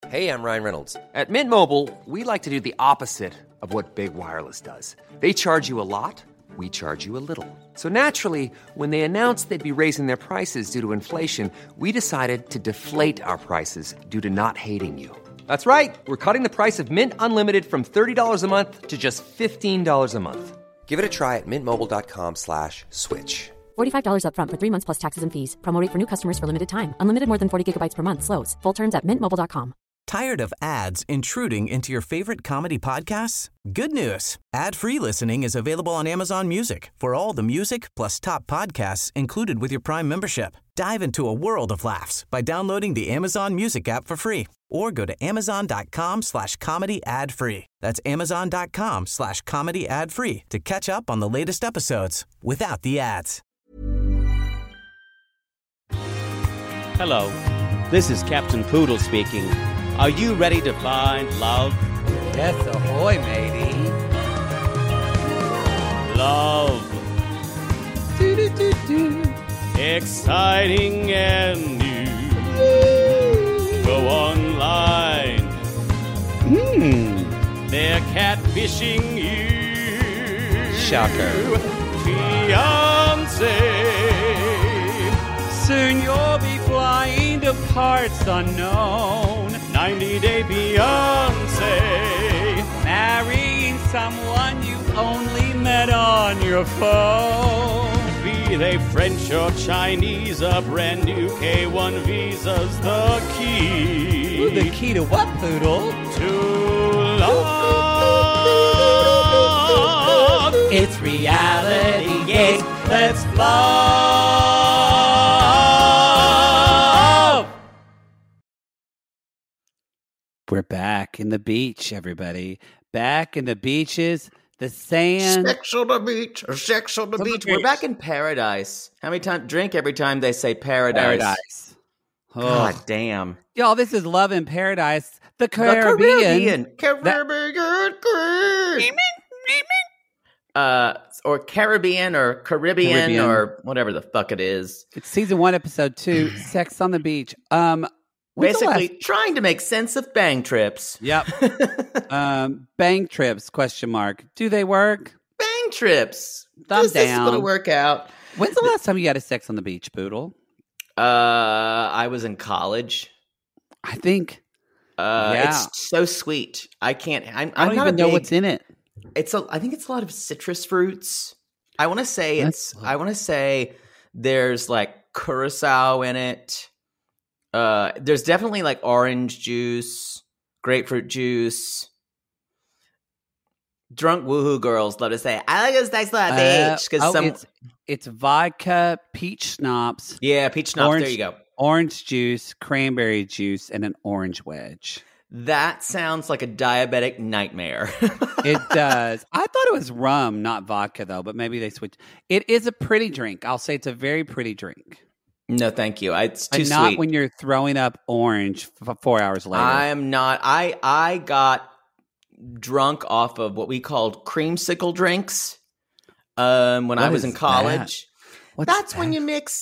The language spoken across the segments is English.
Hey, I'm Ryan Reynolds. At Mint Mobile, we like to do the opposite of what Big Wireless does. They charge you a lot, we charge you a little. So naturally, when they announced they'd be raising their prices due to inflation, we decided to deflate our prices due to not hating you. That's right. We're cutting the price of Mint Unlimited from $30 a month to just $15 a month. Give it a try at mintmobile.com/switch. $45 up front for 3 months plus taxes and fees. Promo rate for new customers for limited time. Unlimited more than 40 gigabytes per month. Slows full terms at mintmobile.com. Tired of ads intruding into your favorite comedy podcasts? Good news. Ad-free listening is available on Amazon Music for all the music plus top podcasts included with your Prime membership. Dive into a world of laughs by downloading the Amazon Music app for free or go to amazon.com/comedy ad-free. That's amazon.com/comedy ad-free to catch up on the latest episodes without the ads. Hello, this is Captain Poodle speaking. Are you ready to find love? Yes, ahoy, matey. Love. Do-do-do-do. Exciting and new. Go online. They're catfishing you. Shocker. Fiancé. Soon you'll be flying to parts unknown. 90-day Beyonce. Marrying someone you only met on your phone. Be they French or Chinese, a brand new K1 visa's the key. Ooh, the key to what, Poodle? To love. It's reality gaze. Let's love. We're back in the beach, everybody. Back in the beaches, the sand. Sex on the beach, sex on the beach. We're back in paradise. How many times? Drink every time they say paradise. Oh. God damn. Y'all, this is Love in Paradise, the Caribbean. Or Caribbean or Caribbean or whatever the fuck it is. It's season 1, episode 2, Sex on the Beach. Basically, trying to make sense of bang trips. Yep. Bang trips, ? Do they work? Bang trips. Thumb This is down. going to work out. When's the last time you had a sex on the beach, Poodle? I was in college. I think. Yeah. It's so sweet. I can't. I'm I don't not even a know big, what's in it. I think it's a lot of citrus fruits. I want to say there's like curacao in it. There's definitely like orange juice, grapefruit juice. Drunk woohoo girls love to say, "I like this sex on the beach," because it's vodka, peach schnapps. Yeah, peach schnapps. There you go. Orange juice, cranberry juice, and an orange wedge. That sounds like a diabetic nightmare. It does. I thought it was rum, not vodka, though, but maybe they switched. It is a pretty drink. I'll say it's a very pretty drink. No, thank you. It's too and not sweet. when you're throwing up orange 4 hours later. I am not. I got drunk off of what we called creamsicle drinks when I was in college. That's when you mix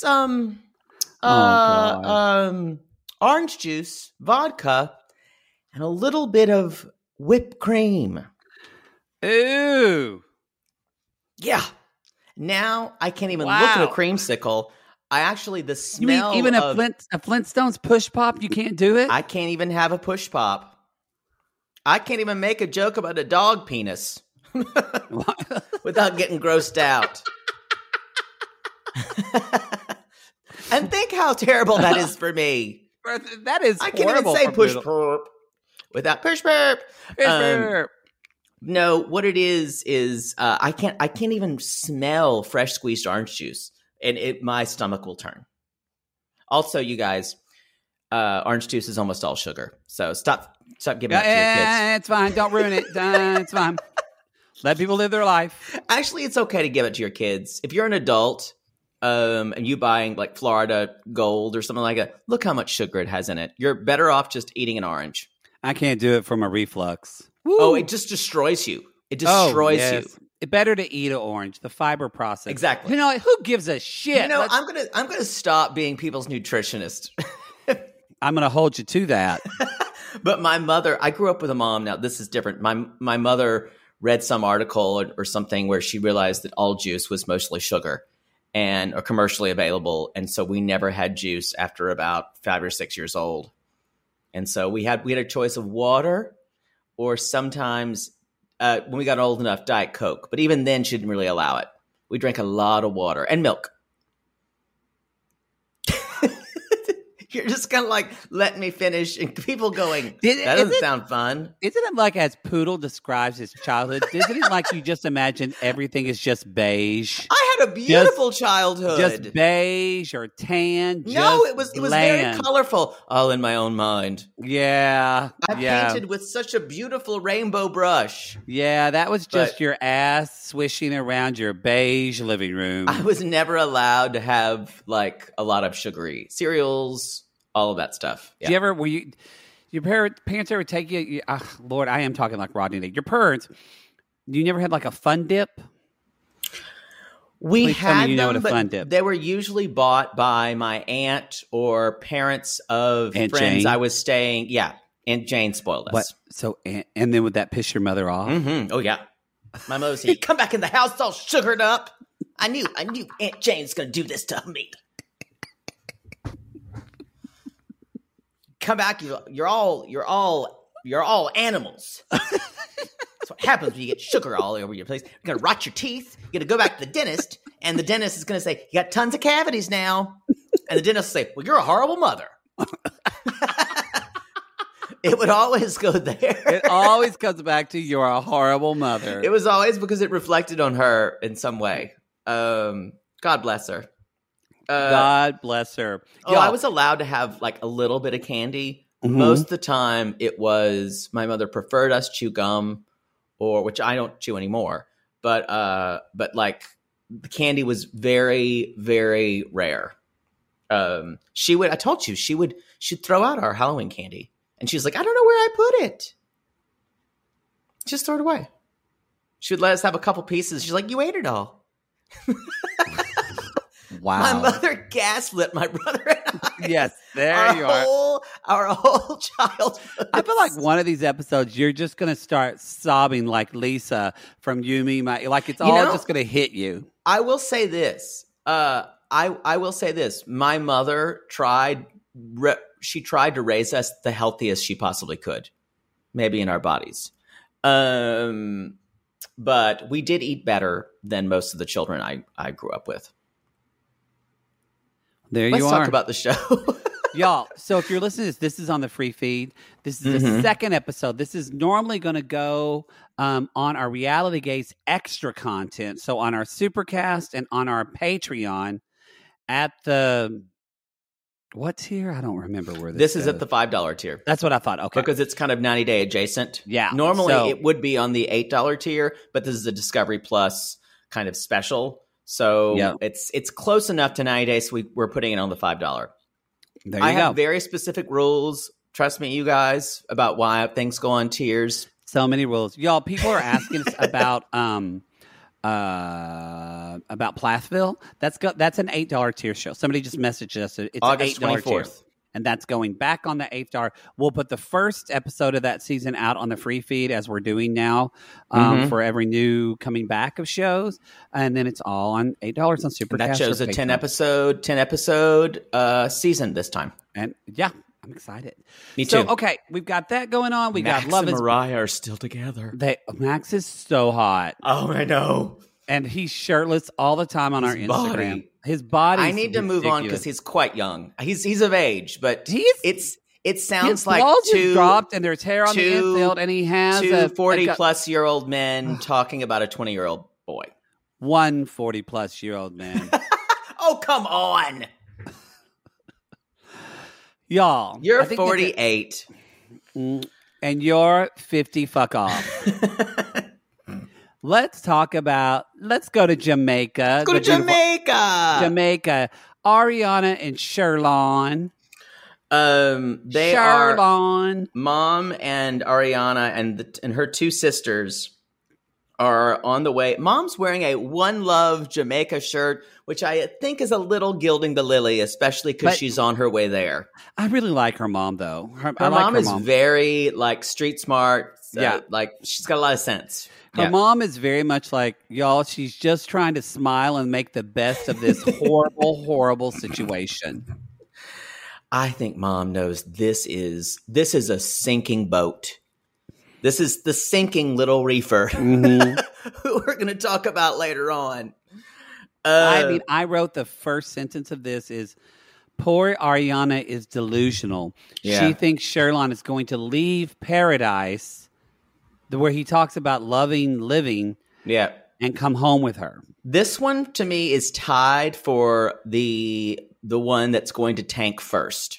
orange juice, vodka, and a little bit of whipped cream. Ooh. Yeah. Now I can't even look at a creamsicle. The smell you mean even of a Flintstones push pop, you can't do it? I can't even have a push pop. I can't even make a joke about a dog penis without getting grossed out. And think how terrible that is for me. That is I can't even say push perp without push perp. No, what it is I can't even smell fresh squeezed orange juice, and my stomach will turn. Also, you guys, orange juice is almost all sugar, so stop giving it to your kids. It's fine. Don't ruin it. It's fine. Let people live their life. Actually, it's okay to give it to your kids. If you're an adult and you buying like Florida Gold or something like that, look how much sugar it has in it. You're better off just eating an orange. I can't do it from a reflux. Woo. Oh, it just destroys you. It destroys you. It's better to eat an orange. The fiber process. Exactly. You know, who gives a shit? You know, I'm gonna stop being people's nutritionist. I'm gonna hold you to that. But my mother, I grew up with a mom. Now this is different. My mother read some article or something where she realized that all juice was mostly sugar or commercially available. And so we never had juice after about 5 or 6 years old. And so we had a choice of water or sometimes when we got old enough, Diet Coke. But even then she didn't really allow it. We drank a lot of water and milk. You're just kind of like, let me finish. And people going, that doesn't sound fun. Isn't it like as Poodle describes his childhood? Isn't it like you just imagine everything is just beige? I had a beautiful childhood. Just beige or tan. No, it was very colorful. All in my own mind. Yeah. I painted with such a beautiful rainbow brush. Yeah, that was just your ass swishing around your beige living room. I was never allowed to have like a lot of sugary cereals. All of that stuff. Yeah. Did you ever, your parents ever take you, Lord, I am talking like Rodney Lee. Your parents, you never had like a Fun Dip? We had them, what a Fun Dip. They were usually bought by my aunt or parents of Aunt friends Jane? I was staying. Yeah, Aunt Jane spoiled us. What? So, and then would that piss your mother off? Mm-hmm. Oh, yeah. My mother said, come back in the house all sugared up. I knew Aunt Jane's going to do this to me. Come back, you're all animals. That's what happens when you get sugar all over your place. You're gonna rot your teeth. You're gonna go back to the dentist, and the dentist is gonna say, "You got tons of cavities now." And the dentist will say, "Well, you're a horrible mother." It would always go there. It always comes back to you're a horrible mother. It was always because it reflected on her in some way. God bless her. God bless her. I was allowed to have like a little bit of candy. Mm-hmm. Most of the time it was my mother preferred us chew gum which I don't chew anymore. But like the candy was very, very rare. I told you she'd throw out our Halloween candy and she's like, I don't know where I put it. Just throw it away. She would let us have a couple pieces. She's like, you ate it all. Wow. My mother gaslit my brother and I. Yes, there you are. Our whole childhood. I feel like one of these episodes, you're just going to start sobbing like Lisa from You, Me, My. Like it's all just going to hit you. I will say this. I will say this. My mother tried to raise us the healthiest she possibly could, maybe in our bodies. But we did eat better than most of the children I grew up with. There Let's you are. talk about the show. Y'all, so if you're listening to this is on the free feed. This is the second episode. This is normally going to go on our Reality Gates extra content. So on our Supercast and on our Patreon at the, what tier? I don't remember where this is at the $5 tier. That's what I thought. Okay. Because it's kind of 90-day adjacent. Yeah. Normally it would be on the $8 tier, but this is a Discovery Plus kind of special. So it's close enough to 90 days. So we're putting it on the $5. There you I go. have very specific rules. Trust me, you guys, about why things go on tiers. So many rules, y'all. People are asking us about Plathville. That's an $8 tier show. Somebody just messaged us. It's August an $8 tier. 24th. And that's going back on the $8. We'll put the first episode of that season out on the free feed as we're doing now for every new coming back of shows. And then it's all on $8 on Supercast. That show's a 10 episode season this time. And yeah, I'm excited. Me too. So, okay, we've got that going on. We Max got Love and is Mariah are still together. Max is so hot. Oh, I know. And he's shirtless all the time on our Instagram. Body. His body. I need to move on because he's quite young. He's of age, but it sounds his like balls two dropped and there's hair on the infield, and he has two 40-plus-year-old men talking about a 20-year-old boy. One 40-plus-year-old man. Oh, come on, y'all! You're 48, and you're 50. Fuck off. Let's go to Jamaica. Let's go to Jamaica. Jamaica. Ariana and Sherlon. They Sherlon. are Mom and Ariana and her two sisters are on the way. Mom's wearing a One Love Jamaica shirt, which I think is a little gilding the lily, especially because she's on her way there. I really like her mom, though. Her mom is very like street smart. Like she's got a lot of sense. Her mom is very much like, y'all, she's just trying to smile and make the best of this horrible, horrible situation. I think Mom knows this is a sinking boat. This is the sinking Little Reefer, who we're going to talk about later on. I wrote the first sentence of this is, poor Ariana is delusional. Yeah. She thinks Sherlon is going to leave paradise, where he talks about living, and come home with her. This one, to me, is tied for the one that's going to tank first.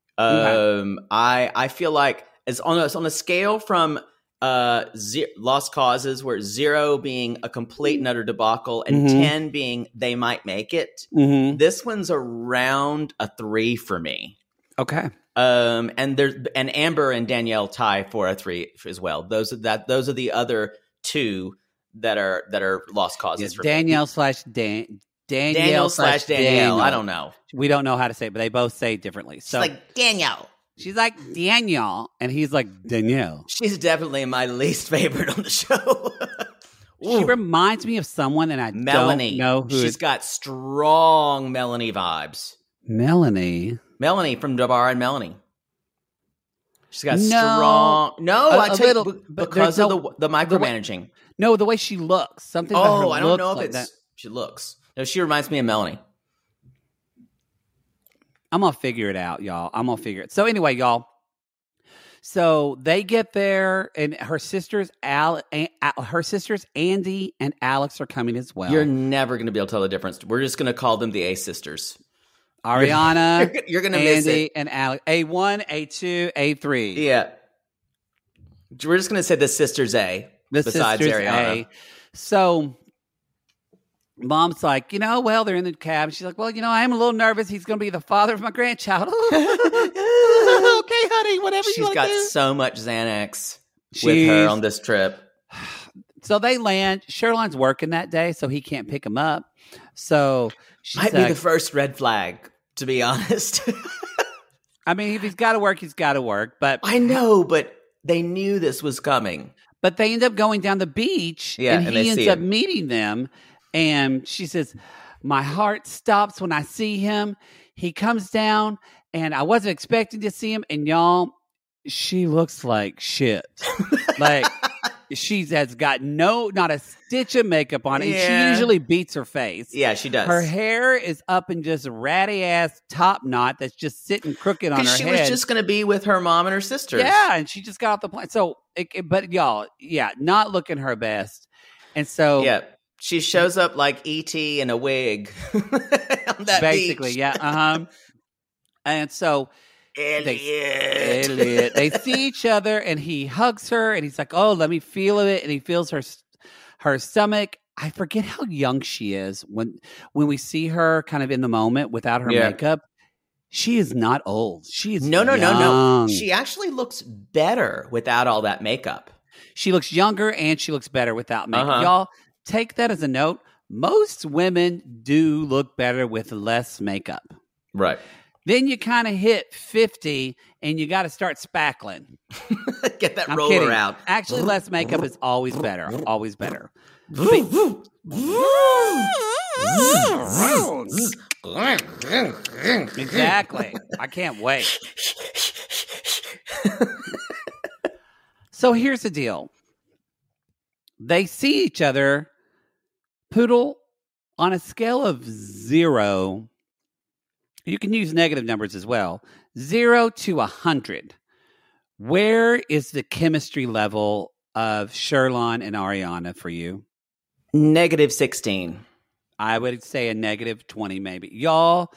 I feel like it's on a scale from Lost Causes, where 0 being a complete and utter debacle and 10 being they might make it. This one's around a 3 for me. Okay. And Amber and Danielle tie for a 3 as well. Those are the other 2 that are Lost Causes for Danielle me. Danielle / Danielle. I don't know. We don't know how to say it, but they both say it differently. So she's like Danielle. She's like Danielle, and he's like Danielle. She's definitely my least favorite on the show. She reminds me of someone, and I Melanie. don't know who. She's got strong Melanie vibes. Melanie from Debar and Melanie. She's got strong. No, I tell you, because of the micromanaging. No, the way she looks. Something about her I don't know like if it's that. She looks. No, she reminds me of Melanie. I'm going to figure it out, y'all. I'm going to figure it. So anyway, y'all. So they get there, and her sisters Andy and Alex are coming as well. You're never going to be able to tell the difference. We're just going to call them the A sisters. Ariana, you're going to miss Andy, it. and Alex. A1, A2, A3. Yeah. We're just going to say the sisters A. Besides sisters Ariana. A. So Mom's like, they're in the cab. She's like, well, I am a little nervous. He's going to be the father of my grandchild. Okay, honey, whatever you want to do. She's got so much Xanax with her on this trip. So they land. Sherlon's working that day, so he can't pick him up. So might be the first red flag, to be honest. I mean, if he's got to work, he's got to work. But I know, but they knew this was coming. But they end up going down the beach, and he ends up meeting them. And she says, my heart stops when I see him. He comes down, and I wasn't expecting to see him. And y'all, she looks like shit. Like she has got not a stitch of makeup on it. Yeah. And she usually beats her face. Yeah, she does. Her hair is up in just a ratty ass top knot that's just sitting crooked on her head. Because she was just going to be with her mom and her sisters. Yeah, and she just got off the plane. So, but y'all, not looking her best. And so, yeah, she shows up like E.T. in a wig on that basically, beach. yeah, And so, Elliot. They see each other, and he hugs her, and he's like, "Oh, let me feel it," and he feels her stomach. I forget how young she is when we see her kind of in the moment without her makeup. She is not old. She is no. She actually looks better without all that makeup. She looks younger, and she looks better without makeup. Y'all take that as a note. Most women do look better with less makeup. Right. Then you kind of hit 50 and you got to start spackling. Get that roller out. Actually, less makeup is always better. Always better. Exactly. I can't wait. So here's the deal. They see each other, Poodle, on a scale of 0. You can use negative numbers as well. 0 to 100. Where is the chemistry level of Sherlon and Ariana for you? -16. I would say a -20 maybe. Y'all,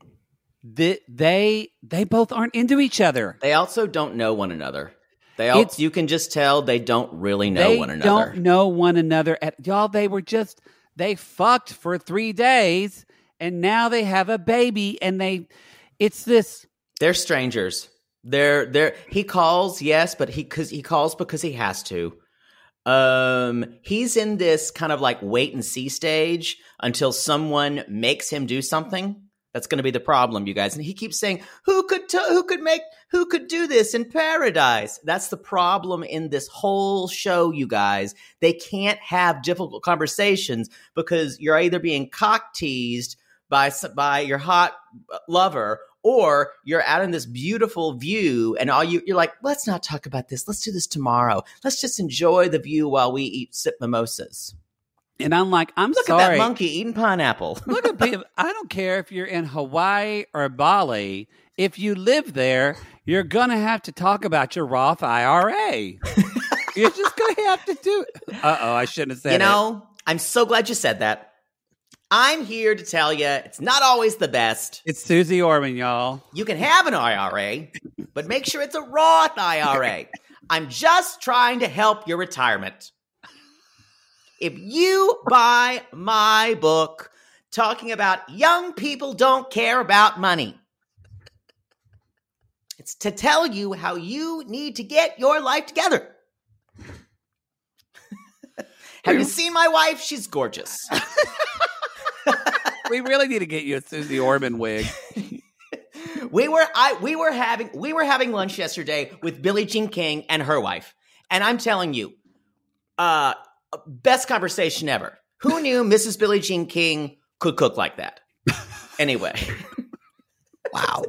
they both aren't into each other. They also don't know one another. You can just tell they don't really know one another. They don't know one another. Y'all, they fucked for 3 days, and now they have a baby, and they're strangers. He calls, yes, but he calls because he has to. He's in this kind of like wait and see stage until someone makes him do something. That's going to be the problem, you guys. And he keeps saying, who could do this in paradise? That's the problem in this whole show, you guys. They can't have difficult conversations because you're either being cock teased by your hot lover, or you're out in this beautiful view and you're like, let's not talk about this. Let's do this tomorrow. Let's just enjoy the view while we sip mimosas. And I'm like, Look sorry. at that monkey eating pineapple. Look at people. I don't care if you're in Hawaii or Bali. If you live there, you're going to have to talk about your Roth IRA. You're just going to have to do it. Uh-oh, I shouldn't have said it. I'm so glad you said that. I'm here to tell you it's not always the best. It's Susie Orman, y'all. You can have an IRA, but make sure it's a Roth IRA. I'm just trying to help your retirement. If you buy my book talking about young people don't care about money, it's to tell you how you need to get your life together. Have you seen my wife? She's gorgeous. We really need to get you a Susie Orman wig. We were having lunch yesterday with Billie Jean King and her wife, and I'm telling you, best conversation ever. Who knew Mrs. Billie Jean King could cook like that? Anyway, wow.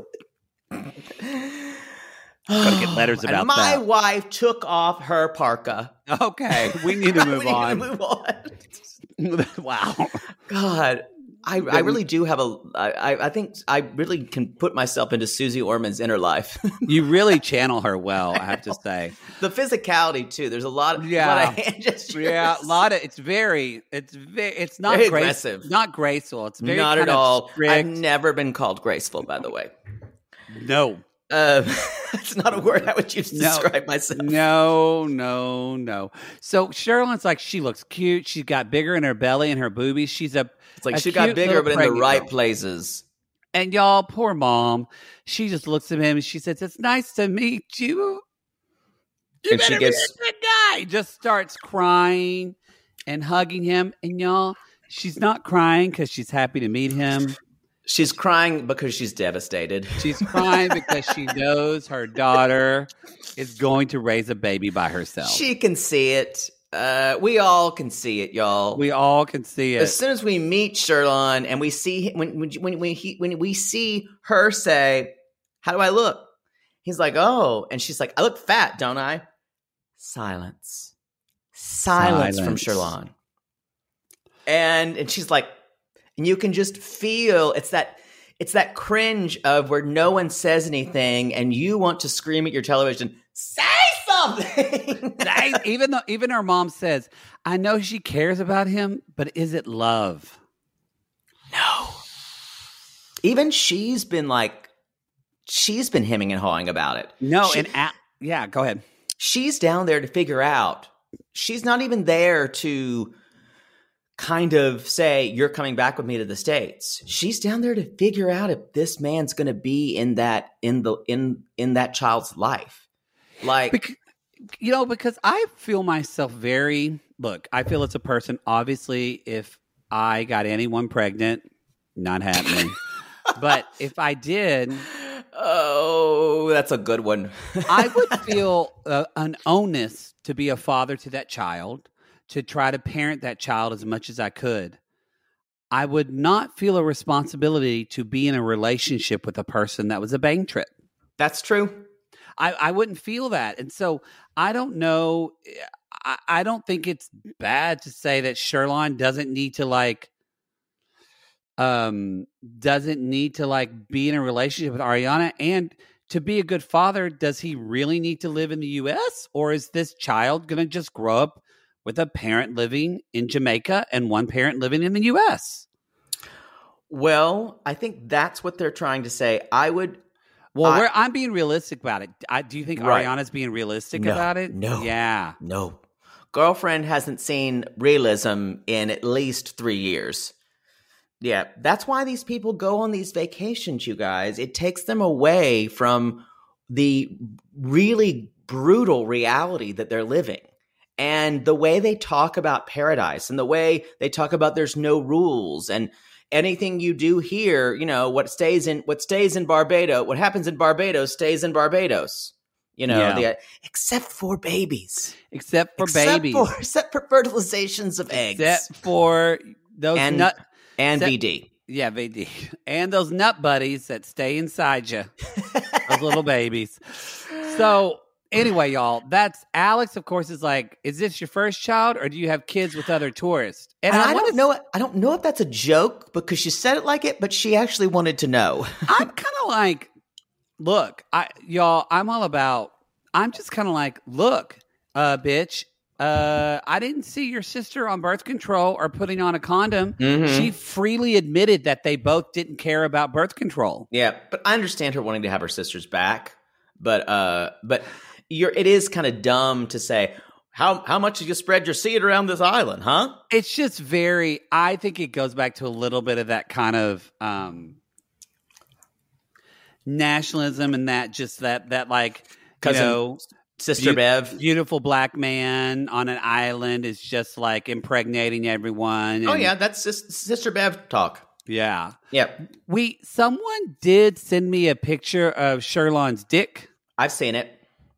Gotta get letters about and my that. wife took off her parka. Okay, we need to move We need to on. move on. Wow. God, I really do have I think I really can put myself into Susie Orman's inner life. You really channel her well, I have to say. The physicality too. There's a lot of hand gestures. Yeah, a lot of it's not Very aggressive. not graceful. It's very not kind at of all. strict. I've never been called graceful, by the way. No. It's not a word I would use to describe myself. No. So Sherilyn's like, she looks cute. She's got bigger in her belly and her boobies. She's It's like she got bigger, but in the right places. And y'all, poor mom, she just looks at him and she says, "It's nice to meet you." And she gives a good guy. Just starts crying and hugging him. And y'all, she's not crying because she's happy to meet him. She's crying because she's devastated. She's crying because she knows her daughter is going to raise a baby by herself. She can see it. We all can see it, y'all. We all can see it. As soon as we meet Sherilyn and we see when we see her say, "How do I look?" He's like, "Oh," and she's like, "I look fat, don't I?" Silence from Sherilyn, and she's like, and you can just feel it's that cringe of where no one says anything, and you want to scream at your television, "Say something!" Even her mom says, "I know she cares about him, but is it love?" No. Even she's been hemming and hawing about it. No, go ahead. She's down there to figure out. She's not even there to kind of say, "You're coming back with me to the States." She's down there to figure out if this man's going to be in that child's life. Like, because I feel myself I feel it's a person. Obviously, if I got anyone pregnant, not happening. But if I did, oh, that's a good one. I would feel an onus to be a father to that child, to try to parent that child as much as I could. I would not feel a responsibility to be in a relationship with a person that was a bang trip. That's true. I wouldn't feel that. And so I don't know. I don't think it's bad to say that Sherilyn doesn't need to be in a relationship with Ariana. And to be a good father, does he really need to live in the U.S.? Or is this child going to just grow up with a parent living in Jamaica and one parent living in the U.S.? Well, I think that's what they're trying to say. I'm being realistic about it. Do you think Right. Ariana's being realistic about it? No. Yeah. No. Girlfriend hasn't seen realism in at least 3 years. Yeah, that's why these people go on these vacations, you guys. It takes them away from the really brutal reality that they're living. And the way they talk about paradise and the way they talk about there's no rules and anything you do here, you know, what stays in Barbados, what happens in Barbados stays in Barbados. You know, except for babies. Except for fertilizations of eggs. Except for those and VD. Yeah, VD. And those nut buddies that stay inside you. Those little babies. So anyway, y'all, that's Alex, of course, is like, is this your first child or do you have kids with other tourists? And I don't know. I don't know if that's a joke because she said it like it, but she actually wanted to know. I'm kind of like, look, I'm just kind of like, look, bitch, I didn't see your sister on birth control or putting on a condom. Mm-hmm. She freely admitted that they both didn't care about birth control. Yeah, but I understand her wanting to have her sisters back. But it is kind of dumb to say, how much did you spread your seed around this island, huh? It's just I think it goes back to a little bit of that kind of nationalism and that like, Cousin, you know, Sister Bev. Beautiful black man on an island is just like impregnating everyone. Oh, yeah, that's just Sister Bev talk. Yeah. Yep. Someone did send me a picture of Sherlon's dick. I've seen it.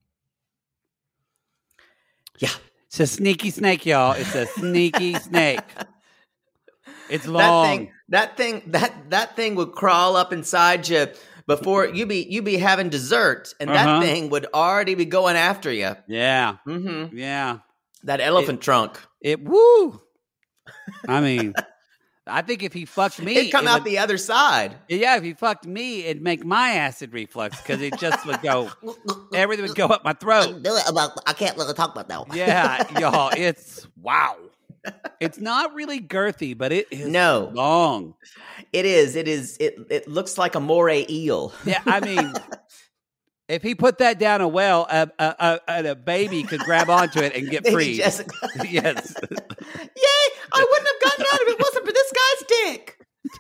Yeah. It's a sneaky snake, y'all. It's a sneaky snake. It's long. That thing would crawl up inside you before you be having dessert, and that thing would already be going after you. Yeah. Mm-hmm. Yeah. That elephant trunk. Woo. I mean, I think if he fucked me, it'd come out the other side. Yeah, if he fucked me, it'd make my acid reflux because it just would go, everything would go up my throat. I can't really talk about that. Yeah, y'all, it's wow. It's not really girthy, but it is long. It is. It looks like a moray eel. Yeah, I mean, if he put that down a well, a baby could grab onto it and get free. Jessica. Yes. Yay! I wouldn't have gotten out if it wasn't for this guy's dick.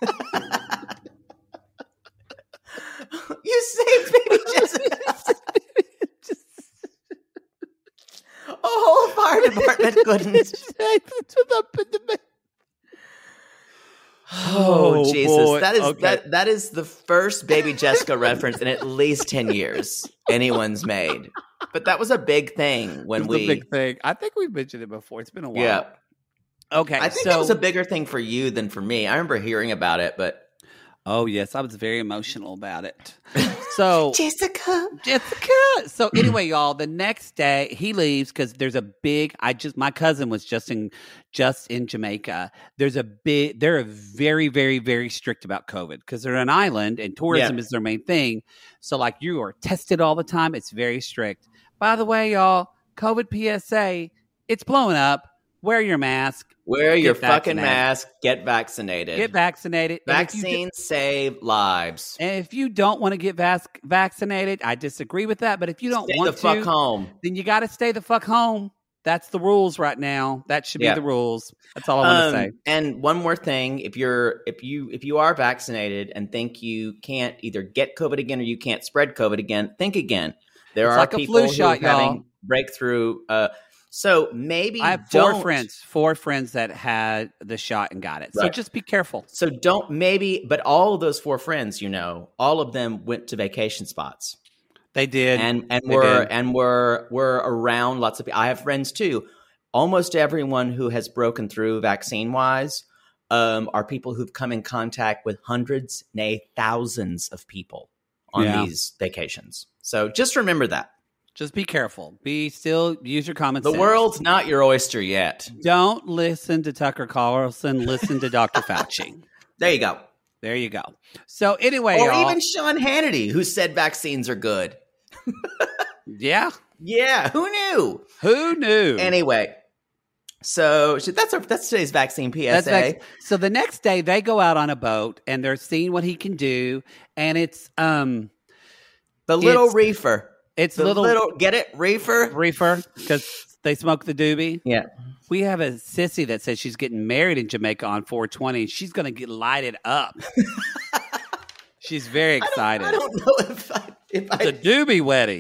You saved baby Jessica. A whole fire department couldn't. Oh Jesus! Boy. That is the first Baby Jessica reference in at least 10 years anyone's made. But that was a big thing when a big thing. I think we've mentioned it before. It's been a while. Yeah. Okay. I think that was a bigger thing for you than for me. I remember hearing about it, but oh yes, I was very emotional about it. So Jessica. So anyway, y'all, the next day he leaves because there's a big. My cousin was just in Jamaica. They're very, very, very strict about COVID because they're an island and tourism is their main thing. So like you are tested all the time. It's very strict. By the way, y'all, COVID PSA, it's blowing up. Wear your mask. Wear your fucking mask. Get vaccinated. Get vaccinated. Vaccines save lives. And if you don't want to get vaccinated, I disagree with that. But if you don't want to, stay the fuck home. Then you got to stay the fuck home. That's the rules right now. That should be the rules. That's all I want to say. And one more thing: if you are vaccinated and think you can't either get COVID again or you can't spread COVID again, think again. There are like people a flu shot, who are having breakthrough. So maybe I have four friends that had the shot and got it. So just be careful. So but all of those 4 friends, all of them went to vacation spots. They did. And were around lots of people. I have friends too. Almost everyone who has broken through vaccine wise are people who've come in contact with hundreds, nay, thousands of people on these vacations. So just remember that. Just be careful. Use your common sense. The world's not your oyster yet. Don't listen to Tucker Carlson. Listen to Dr. Fauci. There you go. So anyway, or even Sean Hannity, who said vaccines are good. Yeah. Yeah. Who knew? Anyway, so that's today's vaccine PSA. So the next day they go out on a boat and they're seeing what he can do, and it's the little reefer. It's little get it? Reefer, because they smoke the doobie. Yeah. We have a sissy that says she's getting married in Jamaica on 420. She's going to get lighted up. She's very excited. I don't know if it's a doobie wedding.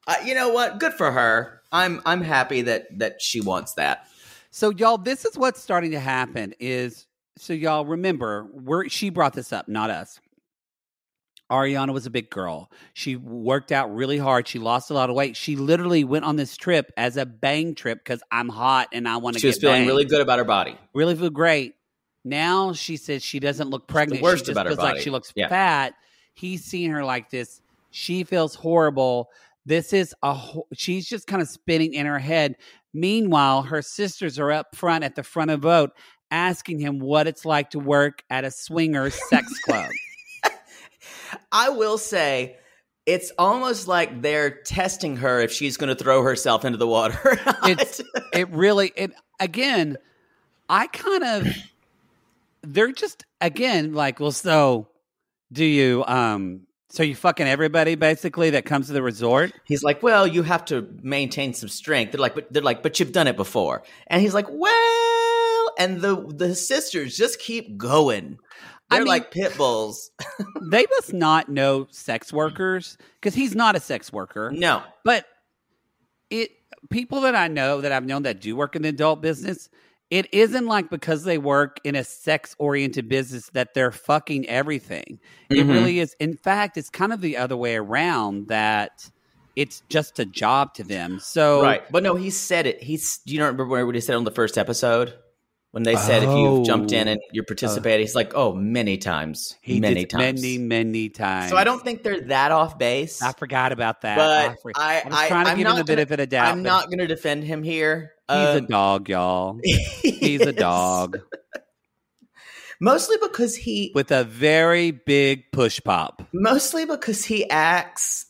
You know what? Good for her. I'm happy that she wants that. So y'all, this is what's starting to happen so y'all remember, she brought this up, not us. Ariana was a big girl. She worked out really hard. She lost a lot of weight. She literally went on this trip as a bang trip because I'm hot and I want to get She was feeling banged. really good about her body. Really feel great. Now she says she doesn't look pregnant. The worst she just about her feels body. like she looks fat. He's seeing her like this. She feels horrible. This is she's just kind of spinning in her head. Meanwhile, her sisters are up front at the front of the boat asking him what it's like to work at a swingers sex club. I will say, it's almost like they're testing her if she's going to throw herself into the water or not. Again, I kind of, they're just, again, like, well, so do you, so you fucking everybody basically that comes to the resort? He's like, well, you have to maintain some strength. They're like, but you've done it before. And he's like, well, and the sisters just keep going. They're like pit bulls. They must not know sex workers because he's not a sex worker. No. But people that I know that I've known that do work in the adult business, it isn't like because they work in a sex-oriented business that they're fucking everything. It really is. In fact, it's kind of the other way around, that it's just a job to them. So right. But no, he said it. Do you not remember what he said on the first episode? When they said if you've jumped in and you're participating, he's like, oh, many times. Many times. Many times. So I don't think they're that off base. I forgot about that. But I was trying to give him a bit of a doubt. I'm not going to defend him here. He's a dog, y'all. He's a dog. Mostly because with a very big push pop. Mostly because he acts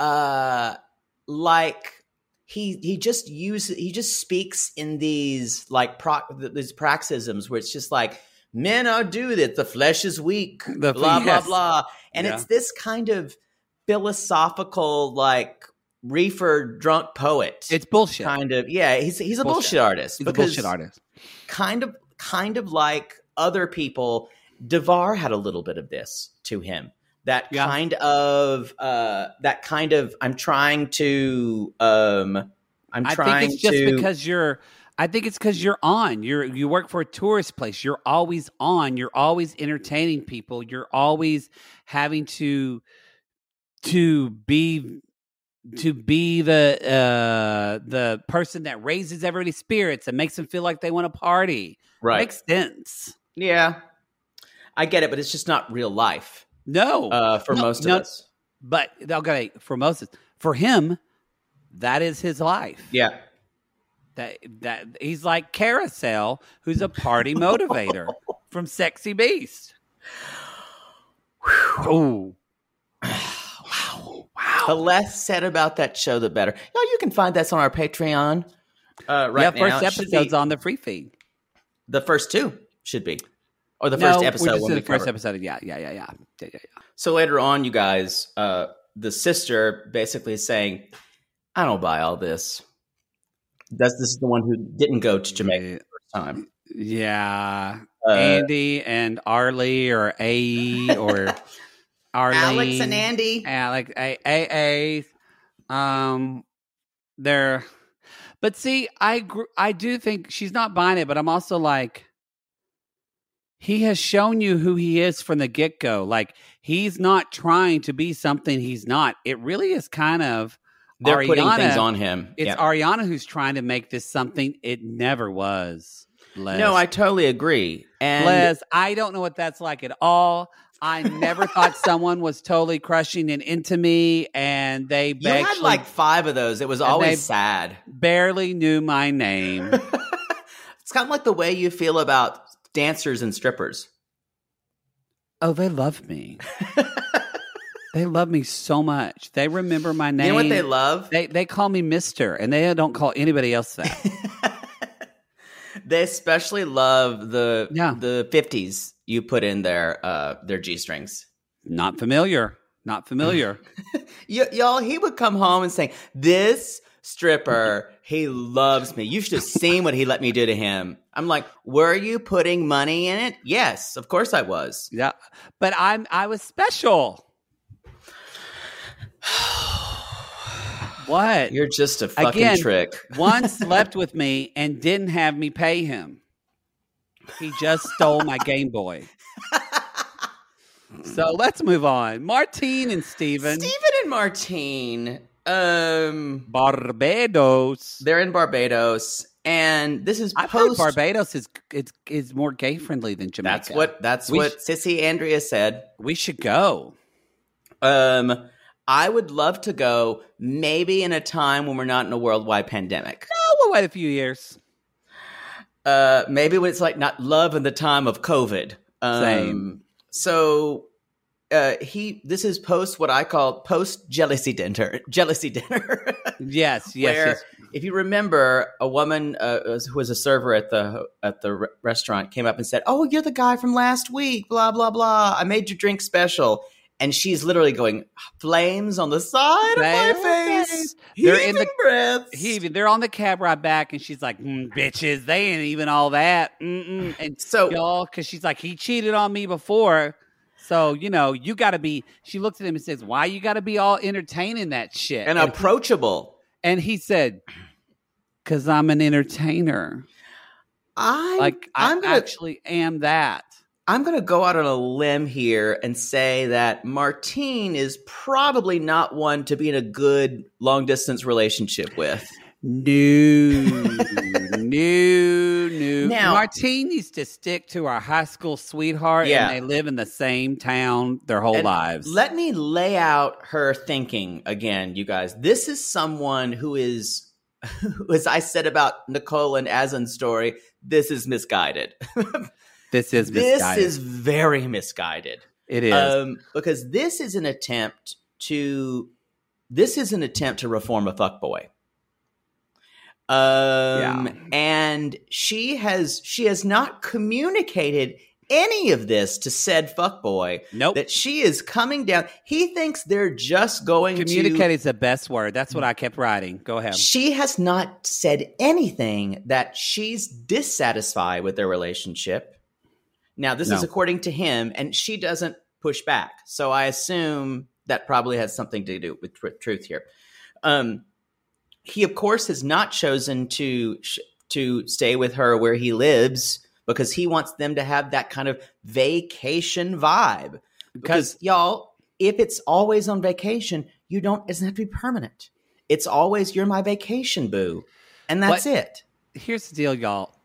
like he just speaks in these like these paroxysms where it's just like, men are do that, the flesh is weak, blah blah, and it's this kind of philosophical, like reefer drunk poet. It's bullshit. Kind of, yeah. He's a bullshit artist. He's a bullshit artist. Kind of like other people. DeVar had a little bit of this to him. That kind of I'm trying to I think it's just because you're on. You work for a tourist place. You're always on. You're always entertaining people. You're always having to be the person that raises everybody's spirits and makes them feel like they want to party. Right. Makes sense. Yeah. I get it, but it's just not real life. No. For most of us. But for most of us. For him, that is his life. Yeah. That he's like Carousel, who's a party motivator from Sexy Beast. Oh. Wow. The less said about that show, the better. No, you can find that on our Patreon right now. First episode's on the free feed. The first two should be. Or the first episode. The first episode. Yeah. So later on, you guys, the sister basically is saying, I don't buy all this. This is the one who didn't go to Jamaica the first time. Yeah. Andy and Arlie, or AE, or Arlene. Alex and Andy. Alex, AA. They're... But see, I do think she's not buying it, but I'm also like, he has shown you who he is from the get-go. Like, he's not trying to be something he's not. It really is kind of they're Ariana, putting things on him. It's Ariana who's trying to make this something it never was. Les. No, I totally agree. And Les, I don't know what that's like at all. I never thought someone was totally crushing and into me, and they you had like 5 of those. It was always sad. Barely knew my name. It's kind of like the way you feel about dancers and strippers. Oh, they love me. They love me so much. They remember my name. You know what they love? They call me Mister, and they don't call anybody else that. They especially love the 50s you put in their G-strings. Not familiar. Y'all, he would come home and say, this stripper, he loves me. You should have seen what he let me do to him. I'm like, were you putting money in it? Yes, of course I was. Yeah, but I was special. What? You're just a fucking Again, trick. One slept with me and didn't have me pay him. He just stole my Game Boy. So let's move on. Martine and Steven. Steven and Martine. Barbados. They're in Barbados, and this is I heard Barbados is more gay friendly than Jamaica. That's what Sissy Andrea said. We should go. I would love to go, maybe in a time when we're not in a worldwide pandemic. No, we'll wait a few years. Maybe when it's like not love in the time of COVID. Same. So this is what I call post jealousy dinner. Yes. Where, if you remember, a woman who was a server at the restaurant came up and said, "Oh, you're the guy from last week. Blah blah blah. I made your drink special." And she's literally going, flames on the side of my face. They're in the breaths. They're on the cab ride back, and she's like, "Bitches, they ain't even all that." And so, y'all, because she's like, he cheated on me before. So, you got to be, she looks at him and says, why you got to be all entertaining that shit? And approachable. And he said, because I'm an entertainer. I actually am that. I'm going to go out on a limb here and say that Martine is probably not one to be in a good long-distance relationship with. No. Now, Martine needs to stick to our high school sweetheart, and they live in the same town their whole lives. Let me lay out her thinking again, you guys. This is someone who is, as I said about Nicole and Azan's story, this is misguided. This is misguided. This is very misguided. It is. Because this is an attempt to reform a fuckboy. And she has not communicated any of this to said fuckboy. Nope. That she is coming down. He thinks they're just going to communicate is the best word. That's what I kept writing. Go ahead. She has not said anything that she's dissatisfied with their relationship. Now, this is according to him, and she doesn't push back. So I assume that probably has something to do with truth here. He, of course, has not chosen to stay with her where he lives because he wants them to have that kind of vacation vibe. Because, y'all, if it's always on vacation, it doesn't have to be permanent. It's always, you're my vacation boo. And that's it. Here's the deal, y'all.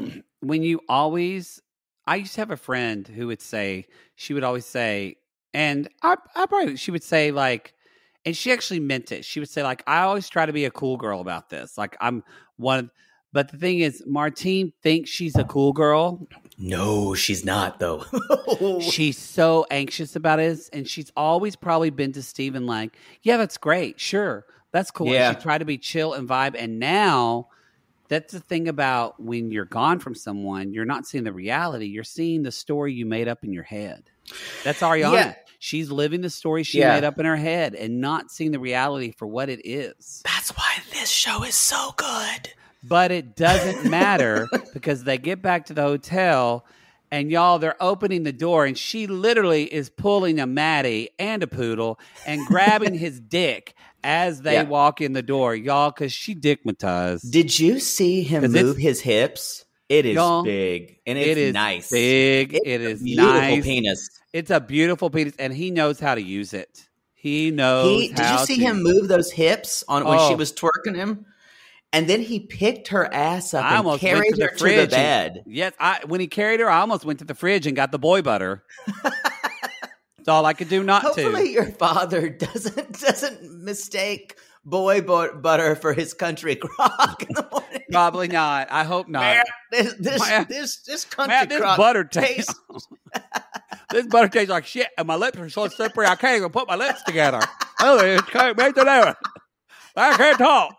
I used to have a friend who would say, she would always say, and she would say like, and she actually meant it. She would say like, I always try to be a cool girl about this. Like but the thing is, Martine thinks she's a cool girl. No, she's not though. She's so anxious about it. And she's always probably been to Steven like, yeah, that's great. Sure. That's cool. Yeah. And she tried to be chill and vibe. And now that's the thing about when you're gone from someone, you're not seeing the reality. You're seeing the story you made up in your head. That's Ariana. Yeah. She's living the story she made up in her head and not seeing the reality for what it is. That's why this show is so good. But it doesn't matter because they get back to the hotel and y'all, they're opening the door and she literally is pulling a Maddie and a poodle and grabbing his dick as they walk in the door, y'all, because she dickmatized. Did you see him move his hips? It is big and it's nice. Big. It is beautiful penis. It's a beautiful penis, and he knows how to use it. He knows. Did you see him move those hips when she was twerking him? And then he picked her ass up and carried her to the bed. Yes, when he carried her, I almost went to the fridge and got the boy butter. That's all I could do not Hopefully to. Hopefully your father doesn't mistake boy butter for his country crock in the morning. Probably not. I hope not. Man, this country crock butter tastes. This butter tastes like shit, and my lips are so slippery I can't even put my lips together. I can't make it out. I can't talk.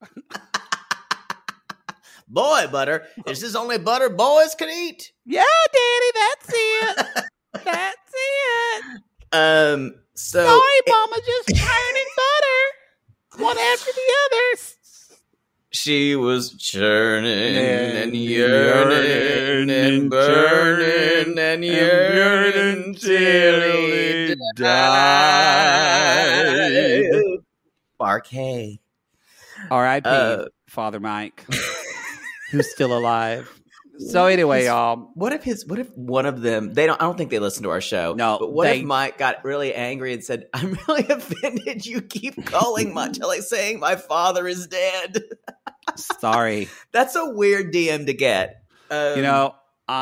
Boy butter. Is this only butter boys can eat? Yeah, Daddy, that's it. That's it. So sorry, Mama, just churning butter, one after the other. She was churning and yearning and burning and yearning till he died. Barkay. R.I.P. Father Mike, who's still alive. So anyway, y'all. What if one of them? I don't think they listen to our show. No, but what if Mike got really angry and said, "I'm really offended. You keep calling saying my father is dead." Sorry. That's a weird DM to get. Let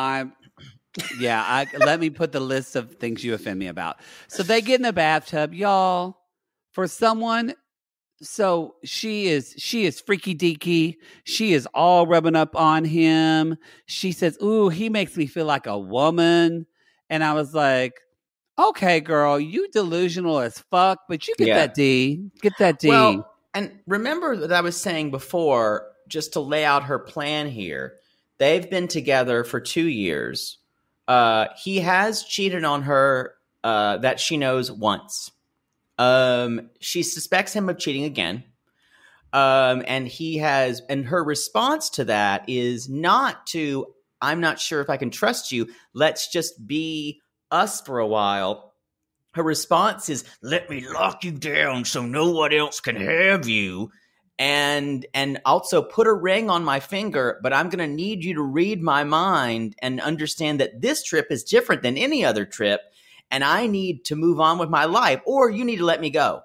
me put the list of things you offend me about. So they get in the bathtub, y'all. For someone. So she is freaky deaky. She is all rubbing up on him. She says, "Ooh, he makes me feel like a woman." And I was like, "Okay, girl, you delusional as fuck, but you get that D. Get that D." Well, and remember that I was saying before, just to lay out her plan here, they've been together for 2 years. He has cheated on her that she knows once. She suspects him of cheating again. And her response to that is not to, "I'm not sure if I can trust you. Let's just be us for a while." Her response is, "Let me lock you down so no one else can have you. And also put a ring on my finger, but I'm going to need you to read my mind and understand that this trip is different than any other trip. And I need to move on with my life, or you need to let me go."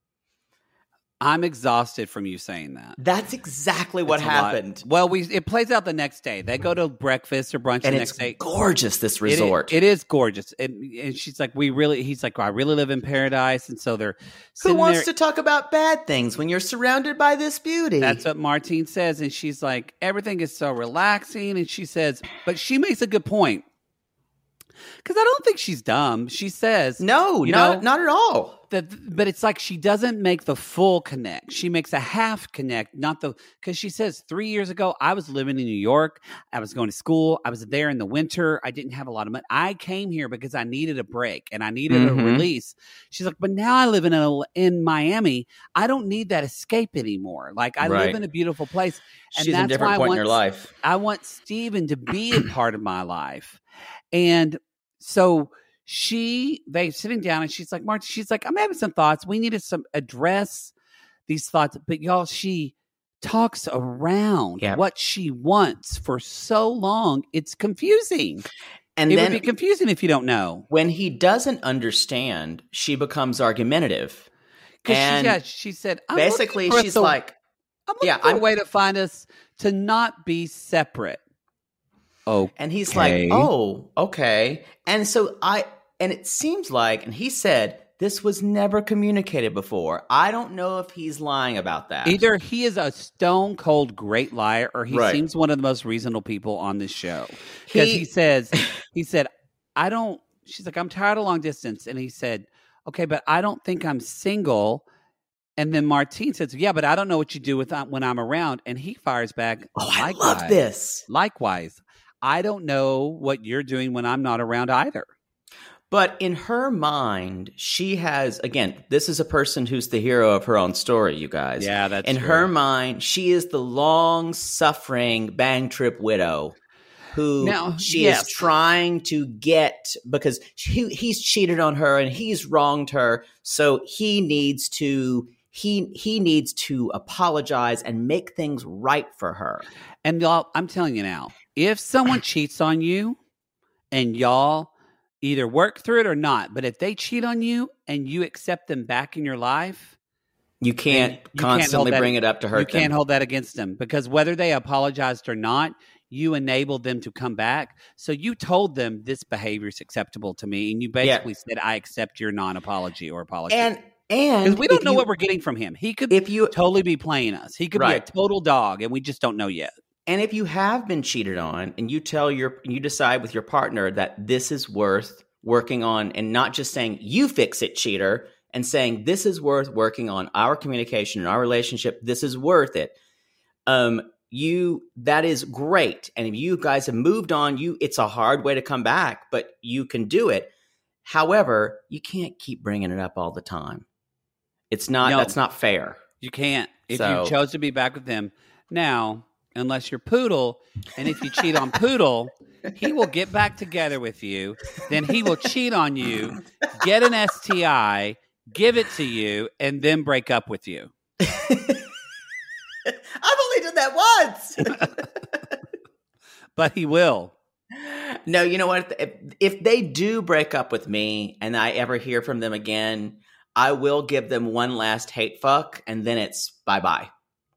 I'm exhausted from you saying that. That's exactly what happened. Well, it plays out the next day. They go to breakfast or brunch the next day. It's gorgeous, this resort. It is gorgeous. And she's like, he's like, "I really live in paradise." And so they're Who wants to talk about bad things when you're surrounded by this beauty? That's what Martine says. And she's like, everything is so relaxing. And she says, but she makes a good point. Because I don't think she's dumb. She says, "No, not at all." But it's like she doesn't make the full connect. She makes a half connect, because she says 3 years ago, I was living in New York. I was going to school. I was there in the winter. I didn't have a lot of money. I came here because I needed a break and I needed a release. She's like, but now I live in Miami. I don't need that escape anymore. Like I live in a beautiful place. And she's in a different point in her life. I want Steven to be a part of my life. And so they sitting down and she's like, "Martin," she's like, "I'm having some thoughts. We need to address these thoughts." But y'all, she talks around what she wants for so long. It's confusing. And it would be confusing if you don't know. When he doesn't understand, she becomes argumentative. Because she said, basically, she's like, "I'm looking for a way to find us to not be separate." Oh, and he's like, "Oh, okay." And so it seems like, and he said, this was never communicated before. I don't know if he's lying about that. Either he is a stone cold great liar, or he seems one of the most reasonable people on this show. Because he said, she's like, "I'm tired of long distance." And he said, "Okay, but I don't think I'm single." And then Martine says, "Yeah, but I don't know what you do when I'm around." And he fires back, "Oh, I love this. Likewise. I don't know what you're doing when I'm not around either." But in her mind, she has, again, this is a person who's the hero of her own story, you guys. Yeah, that's in her mind, she is the long-suffering bang trip widow who she is trying to get, because he's cheated on her and he's wronged her. So he needs to apologize and make things right for her. And y'all, I'm telling you now, if someone cheats on you and y'all either work through it or not, but if they cheat on you and you accept them back in your life, you can't constantly bring it up to hurt them. You can't hold that against them, because whether they apologized or not, you enabled them to come back. So you told them this behavior is acceptable to me, and you basically said, "I accept your non-apology or apology." And because we don't know what we're getting from him. He could totally be playing us. He could be a total dog, and we just don't know yet. And if you have been cheated on and you decide with your partner that this is worth working on, and not just saying, "You fix it, cheater," and saying, "This is worth working on our communication and our relationship. This is worth it." That is great. And if you guys have moved on, it's a hard way to come back, but you can do it. However, you can't keep bringing it up all the time. That's not fair. You can't. If you chose to be back with him now, unless you're Poodle, and if you cheat on Poodle, he will get back together with you. Then he will cheat on you, get an STI, give it to you, and then break up with you. once. But he will. No, you know what? If they do break up with me and I ever hear from them again, I will give them one last hate fuck, and then it's bye-bye.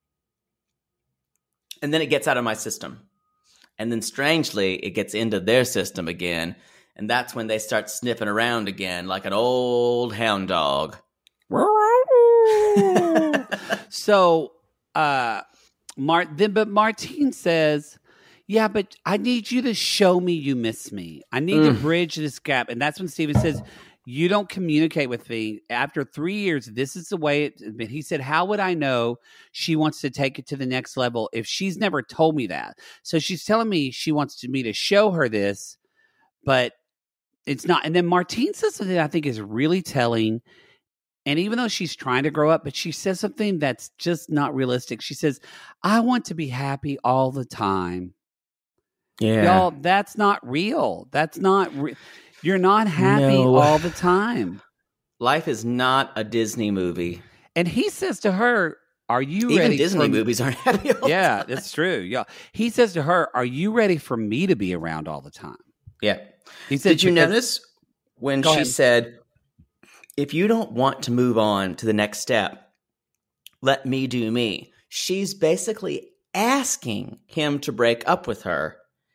And then it gets out of my system. And then strangely, it gets into their system again. And that's when they start sniffing around again like an old hound dog. So, but Martine says, yeah, but I need you to show me you miss me. I need to bridge this gap. And that's when Steven says, you don't communicate with me. After 3 years, this is the way it's been. He said, how would I know she wants to take it to the next level if she's never told me that? So she's telling me she wants me to show her this, but it's not. And then Martine says something that I think is really telling. And even though she's trying to grow up, but she says something that's just not realistic. She says, I want to be happy all the time. Yeah. Y'all, that's not real. That's not real. You're not happy all the time. Life is not a Disney movie. And he says to her, are you Even ready? Disney movies aren't happy all the Yeah, time. that's true. Yeah. He says to her, are you ready for me to be around all the time? Yeah. He said, Did you notice when Go she ahead. said, if you don't want to move on to the next step, let me do me. She's basically asking him to break up with her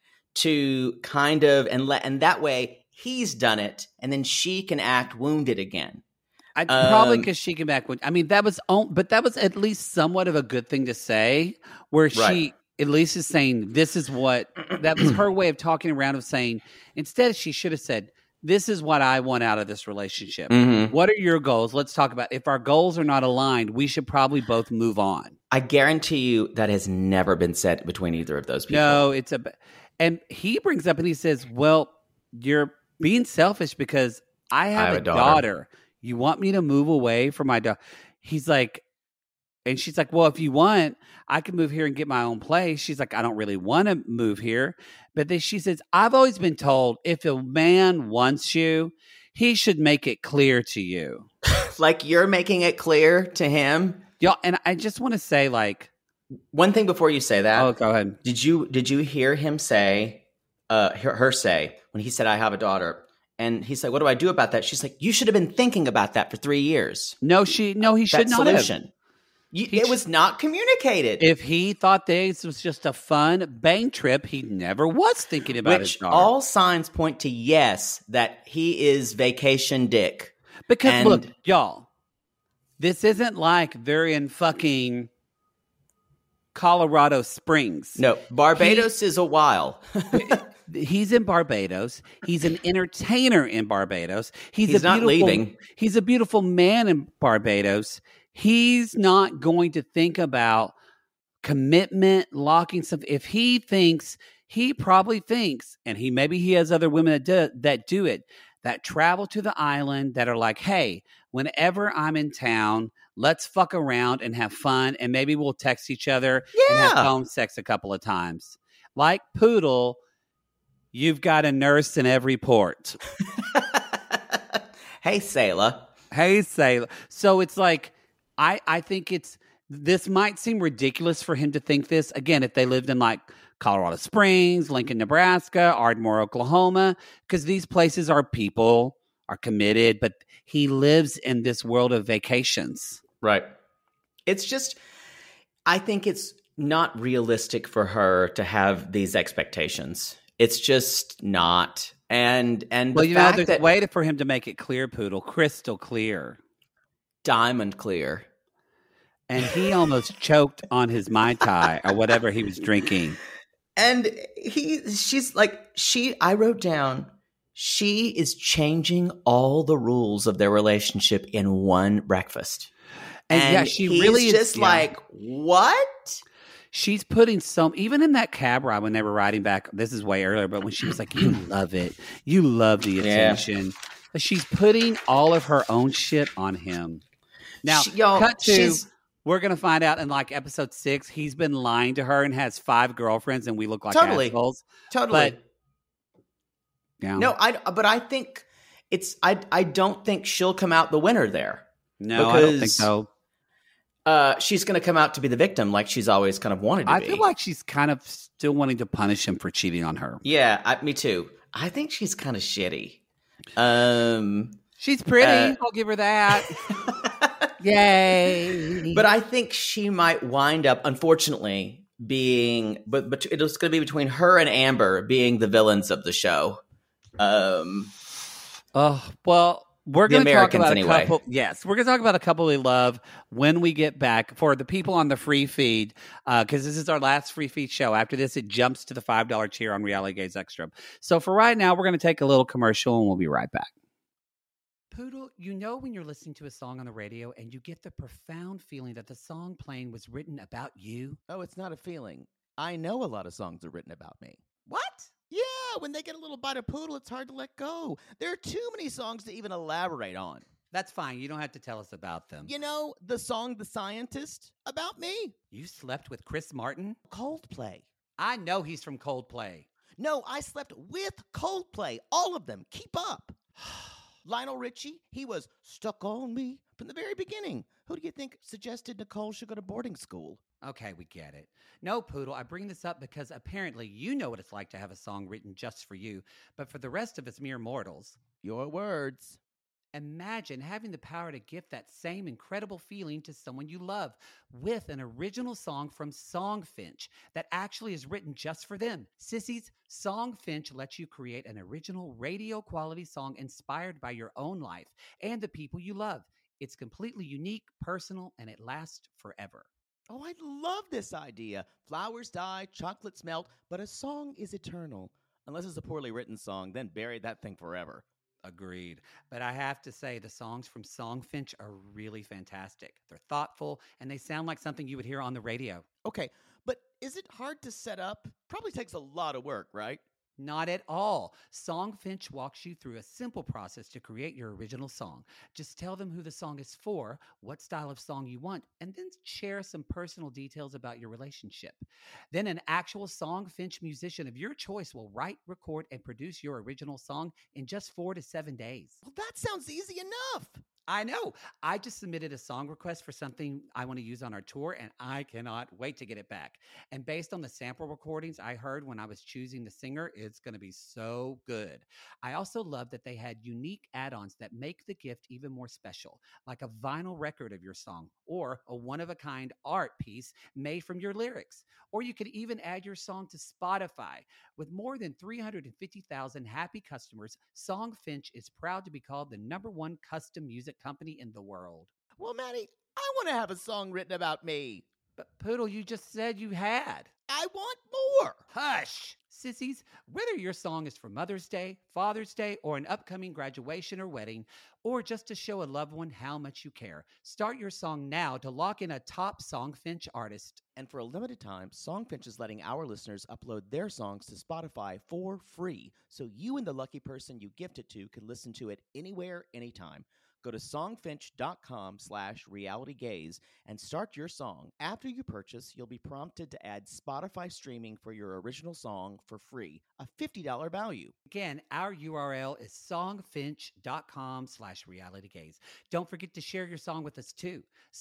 to kind of, and that way he's done it, and then she can act wounded again. Probably because she came back. That was at least somewhat of a good thing to say, where she at least is saying, this is what, that was her way of talking around, of saying, instead she should have said, this is what I want out of this relationship. Mm-hmm. What are your goals? Let's talk about, if our goals are not aligned, we should probably both move on. I guarantee you that has never been said between either of those people. No, and he brings up and he says, well, you're being selfish because I have a daughter. You want me to move away from my daughter? He's like, and she's like, well, if you want, I can move here and get my own place. She's like, I don't really want to move here. But then she says, I've always been told if a man wants you, he should make it clear to you. Like you're making it clear to him? Y'all, and I just want to say, like, one thing before you say that. Oh, go ahead. Did you hear him say, her say, when he said, I have a daughter? And he said, what do I do about that? She's like, you should have been thinking about that for 3 years. No, he should not solution. have. It was not communicated. If he thought this was just a fun bang trip, he never was thinking about his daughter. All signs point to yes, that he is vacation dick. Because look, y'all, this isn't like they're in fucking Colorado Springs. No, Barbados is a while. He's in Barbados. He's an entertainer in Barbados. He's not leaving. He's a beautiful man in Barbados. He's not going to think about commitment, locking stuff. If he thinks, he probably thinks, and maybe he has other women that do it, that travel to the island, that are like, hey, whenever I'm in town, let's fuck around and have fun, and maybe we'll text each other and have phone sex a couple of times. Like Poodle, you've got a nurse in every port. Hey, Sailor. Hey, Sailor. So it's like, I think this might seem ridiculous for him to think this. Again, if they lived in like Colorado Springs, Lincoln, Nebraska, Ardmore, Oklahoma, because these places are committed, but he lives in this world of vacations. Right. It's just, I think it's not realistic for her to have these expectations. It's just not. And well, there's a way for him to make it clear, Poodle, crystal clear. Diamond clear. And he almost choked on his Mai Tai or whatever he was drinking. And I wrote down, she is changing all the rules of their relationship in one breakfast. And she really is just like, what? She's putting even in that cab ride when they were riding back, this is way earlier, but when she was like, you love it. You love the attention. Yeah. She's putting all of her own shit on him. Now, we're going to find out in like episode 6, he's been lying to her and has 5 girlfriends and we look like assholes. Totally. But, yeah. No, but I think I don't think she'll come out the winner there. No, I don't think so. She's going to come out to be the victim like she's always kind of wanted to be. I feel like she's kind of still wanting to punish him for cheating on her. Yeah, me too. I think she's kind of shitty. She's pretty. I'll give her that. Yay. But I think she might wind up, unfortunately, being, but it's going to be between her and Amber being the villains of the show. Well, we're going to talk about anyway. a couple. Yes, we're going to talk about a couple we love when we get back. For the people on the free feed, because this is our last free feed show. After this, it jumps to the $5 tier on Reality Gaze Extra. So for right now, we're going to take a little commercial and we'll be right back. Poodle, you know when you're listening to a song on the radio and you get the profound feeling that the song playing was written about you? Oh, it's not a feeling. I know a lot of songs are written about me. What? Yeah, when they get a little bite of Poodle, it's hard to let go. There are too many songs to even elaborate on. That's fine. You don't have to tell us about them. You know, the song The Scientist, about me. You slept with Chris Martin? Coldplay. I know he's from Coldplay. No, I slept with Coldplay. All of them. Keep up. Lionel Richie, he was stuck on me from the very beginning. Who do you think suggested Nicole should go to boarding school? Okay, we get it. No, Poodle, I bring this up because apparently you know what it's like to have a song written just for you, but for the rest of us mere mortals. Your words. Imagine having the power to gift that same incredible feeling to someone you love with an original song from Songfinch that actually is written just for them. Sissies, Songfinch lets you create an original radio quality song inspired by your own life and the people you love. It's completely unique, personal, and it lasts forever. Oh, I love this idea. Flowers die, chocolates melt, but a song is eternal. Unless it's a poorly written song, then bury that thing forever. Agreed. But I have to say, the songs from Songfinch are really fantastic. They're thoughtful, and they sound like something you would hear on the radio. Okay, but is it hard to set up? Probably takes a lot of work, right? Not at all. Songfinch walks you through a simple process to create your original song. Just tell them who the song is for, what style of song you want, and then share some personal details about your relationship. Then an actual Songfinch musician of your choice will write, record, and produce your original song in just 4 to 7 days. Well, that sounds easy enough. I know. I just submitted a song request for something I want to use on our tour, and I cannot wait to get it back. And based on the sample recordings I heard when I was choosing the singer, it's going to be so good. I also love that they had unique add-ons that make the gift even more special, like a vinyl record of your song or a one-of-a-kind art piece made from your lyrics. Or you could even add your song to Spotify. With more than 350,000 happy customers, Songfinch is proud to be called the #1 custom music company in the world. Well, Maddie, I want to have a song written about me. But Poodle, you just said you had. I want more. Hush! Sissies, whether your song is for Mother's Day, Father's Day, or an upcoming graduation or wedding, or just to show a loved one how much you care, start your song now to lock in a top Songfinch artist. And for a limited time, Songfinch is letting our listeners upload their songs to Spotify for free, so you and the lucky person you gift it to can listen to it anywhere, anytime. Go to songfinch.com/realitygaze and start your song. After you purchase, you'll be prompted to add Spotify streaming for your original song for free, a $50 value. Again, our URL is songfinch.com/realitygaze. Don't forget to share your song with us too.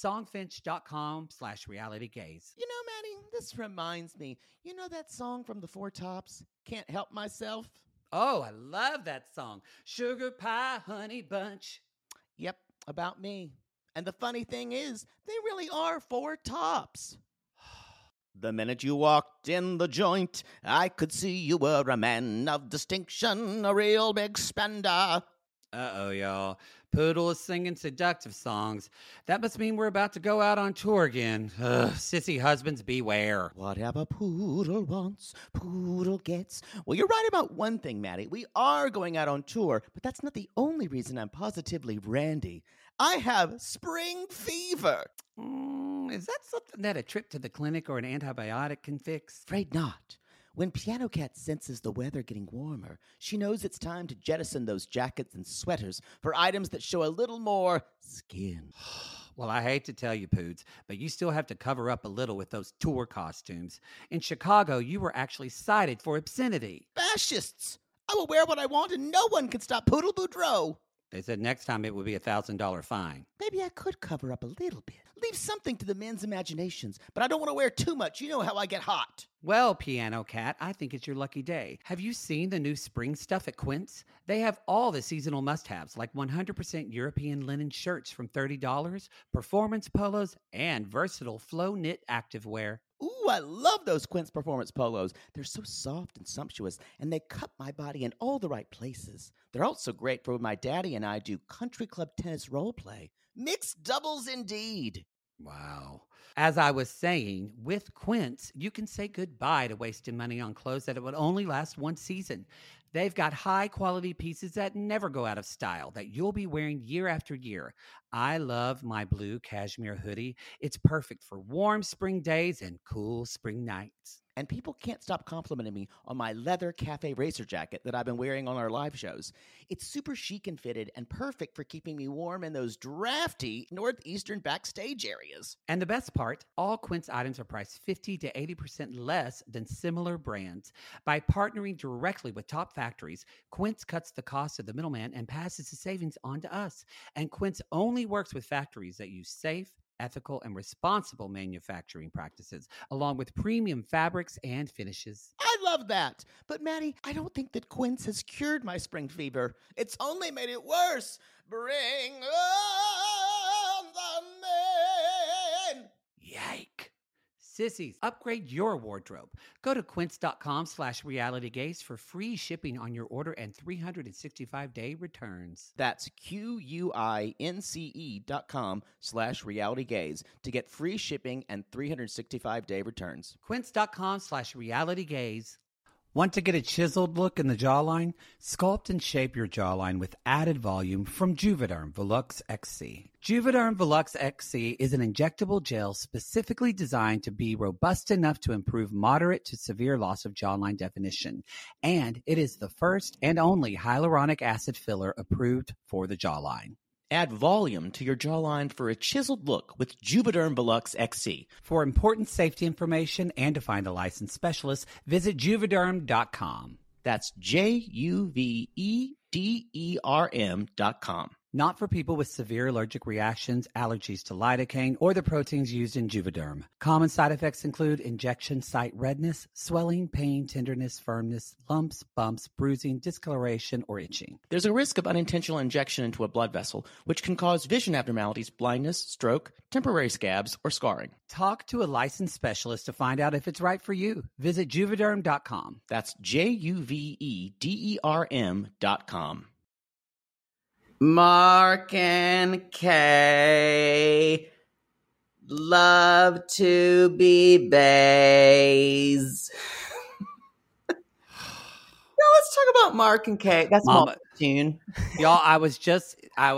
Songfinch.com/realitygaze. You know, Maddie, this reminds me. You know that song from the Four Tops, Can't Help Myself? Oh, I love that song. Sugar Pie Honey Bunch. Yep, about me. And the funny thing is, they really are four tops. The minute you walked in the joint, I could see you were a man of distinction, a real big spender. Uh-oh, y'all. Poodle is singing seductive songs. That must mean we're about to go out on tour again. Ugh, sissy husbands beware. Whatever Poodle wants, Poodle gets. Well, you're right about one thing, Maddie. We are going out on tour, but that's not the only reason I'm positively randy. I have spring fever. Is that something that a trip to the clinic or an antibiotic can fix? Afraid not. When Piano Cat senses the weather getting warmer, she knows it's time to jettison those jackets and sweaters for items that show a little more skin. Well, I hate to tell you, Poods, but you still have to cover up a little with those tour costumes. In Chicago, you were actually cited for obscenity. Fascists! I will wear what I want and no one can stop Poodle Boudreaux. They said next time it would be $1,000 fine. Maybe I could cover up a little bit. Leave something to the men's imaginations, but I don't want to wear too much. You know how I get hot. Well, Piano Cat, I think it's your lucky day. Have you seen the new spring stuff at Quince? They have all the seasonal must-haves, like 100% European linen shirts from $30, performance polos, and versatile flow knit activewear. Ooh, I love those Quince Performance polos. They're so soft and sumptuous, and they cut my body in all the right places. They're also great for when my daddy and I do country club tennis role play. Mixed doubles indeed. Wow. As I was saying, with Quince, you can say goodbye to wasting money on clothes that it would only last one season. They've got high-quality pieces that never go out of style, that you'll be wearing year after year. I love my blue cashmere hoodie. It's perfect for warm spring days and cool spring nights. And people can't stop complimenting me on my leather cafe racer jacket that I've been wearing on our live shows. It's super chic and fitted and perfect for keeping me warm in those drafty northeastern backstage areas. And the best part, all Quince items are priced 50 to 80% less than similar brands. By partnering directly with top factories, Quince cuts the cost of the middleman and passes the savings on to us. And Quince only works with factories that use safe, ethical, and responsible manufacturing practices, along with premium fabrics and finishes. I love that. But Maddie, I don't think that Quince has cured my spring fever. It's only made it worse. Bring on the men. Yike. Sissies, upgrade your wardrobe. Go to quince.com/realitygaze for free shipping on your order and 365-day returns. That's QUINCE.com/realitygaze to get free shipping and 365-day returns. Quince.com/realitygaze. Want to get a chiseled look in the jawline? Sculpt and shape your jawline with added volume from Juvederm Volux XC. Juvederm Volux XC is an injectable gel specifically designed to be robust enough to improve moderate to severe loss of jawline definition. And it is the first and only hyaluronic acid filler approved for the jawline. Add volume to your jawline for a chiseled look with Juvederm Volux XC. For important safety information and to find a licensed specialist, visit Juvederm.com. That's JUVEDERM.com. Not for people with severe allergic reactions, allergies to lidocaine, or the proteins used in Juvederm. Common side effects include injection site redness, swelling, pain, tenderness, firmness, lumps, bumps, bruising, discoloration, or itching. There's a risk of unintentional injection into a blood vessel, which can cause vision abnormalities, blindness, stroke, temporary scabs, or scarring. Talk to a licensed specialist to find out if it's right for you. Visit Juvederm.com. That's JUVEDERM.com. Mark and Kay love to be bays. Now let's talk about Mark and Kay. That's my tune. Y'all, I was just at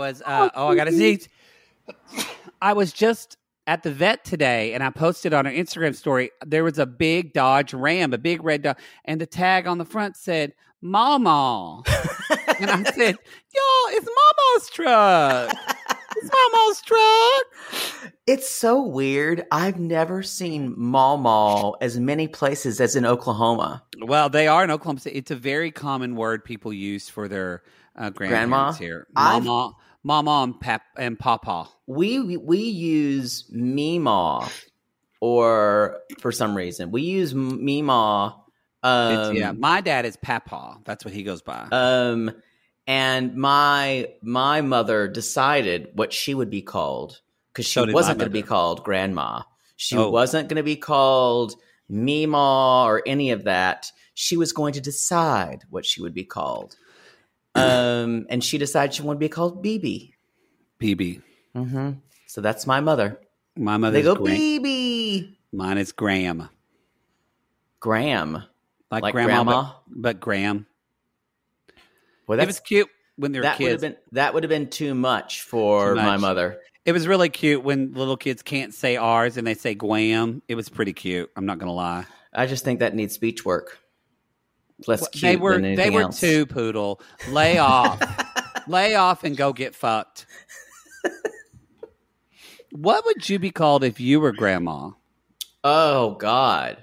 the vet today and I posted on our Instagram story. There was a big Dodge Ram, a big red Dodge, and the tag on the front said, Mama. And I said, y'all, it's Mama's truck. It's Mama's truck. It's so weird. I've never seen Mama as many places as in Oklahoma. Well, they are in Oklahoma. It's a very common word people use for their grandparents here. Mama and Papa. We use Meemaw, or for some reason we use Meemaw. My dad is Papa. That's what he goes by. And my mother decided what she would be called, because she wasn't going to be called Grandma. She wasn't going to be called Meemaw or any of that. She was going to decide what she would be called. And she decided she wanted to be called BB. BB. Mm-hmm. So that's my mother. My mother. They go BB. Mine is Graham. Graham. Like grandma, but Graham. Well, it was cute when they were kids. That would have been too much for my mother. It was really cute when little kids can't say R's and they say Guam. It was pretty cute. I'm not going to lie. I just think that needs speech work. Less cute than anything They were else. too, Poodle. Lay off. Lay off and go get fucked. What would you be called if you were Grandma? Oh, God.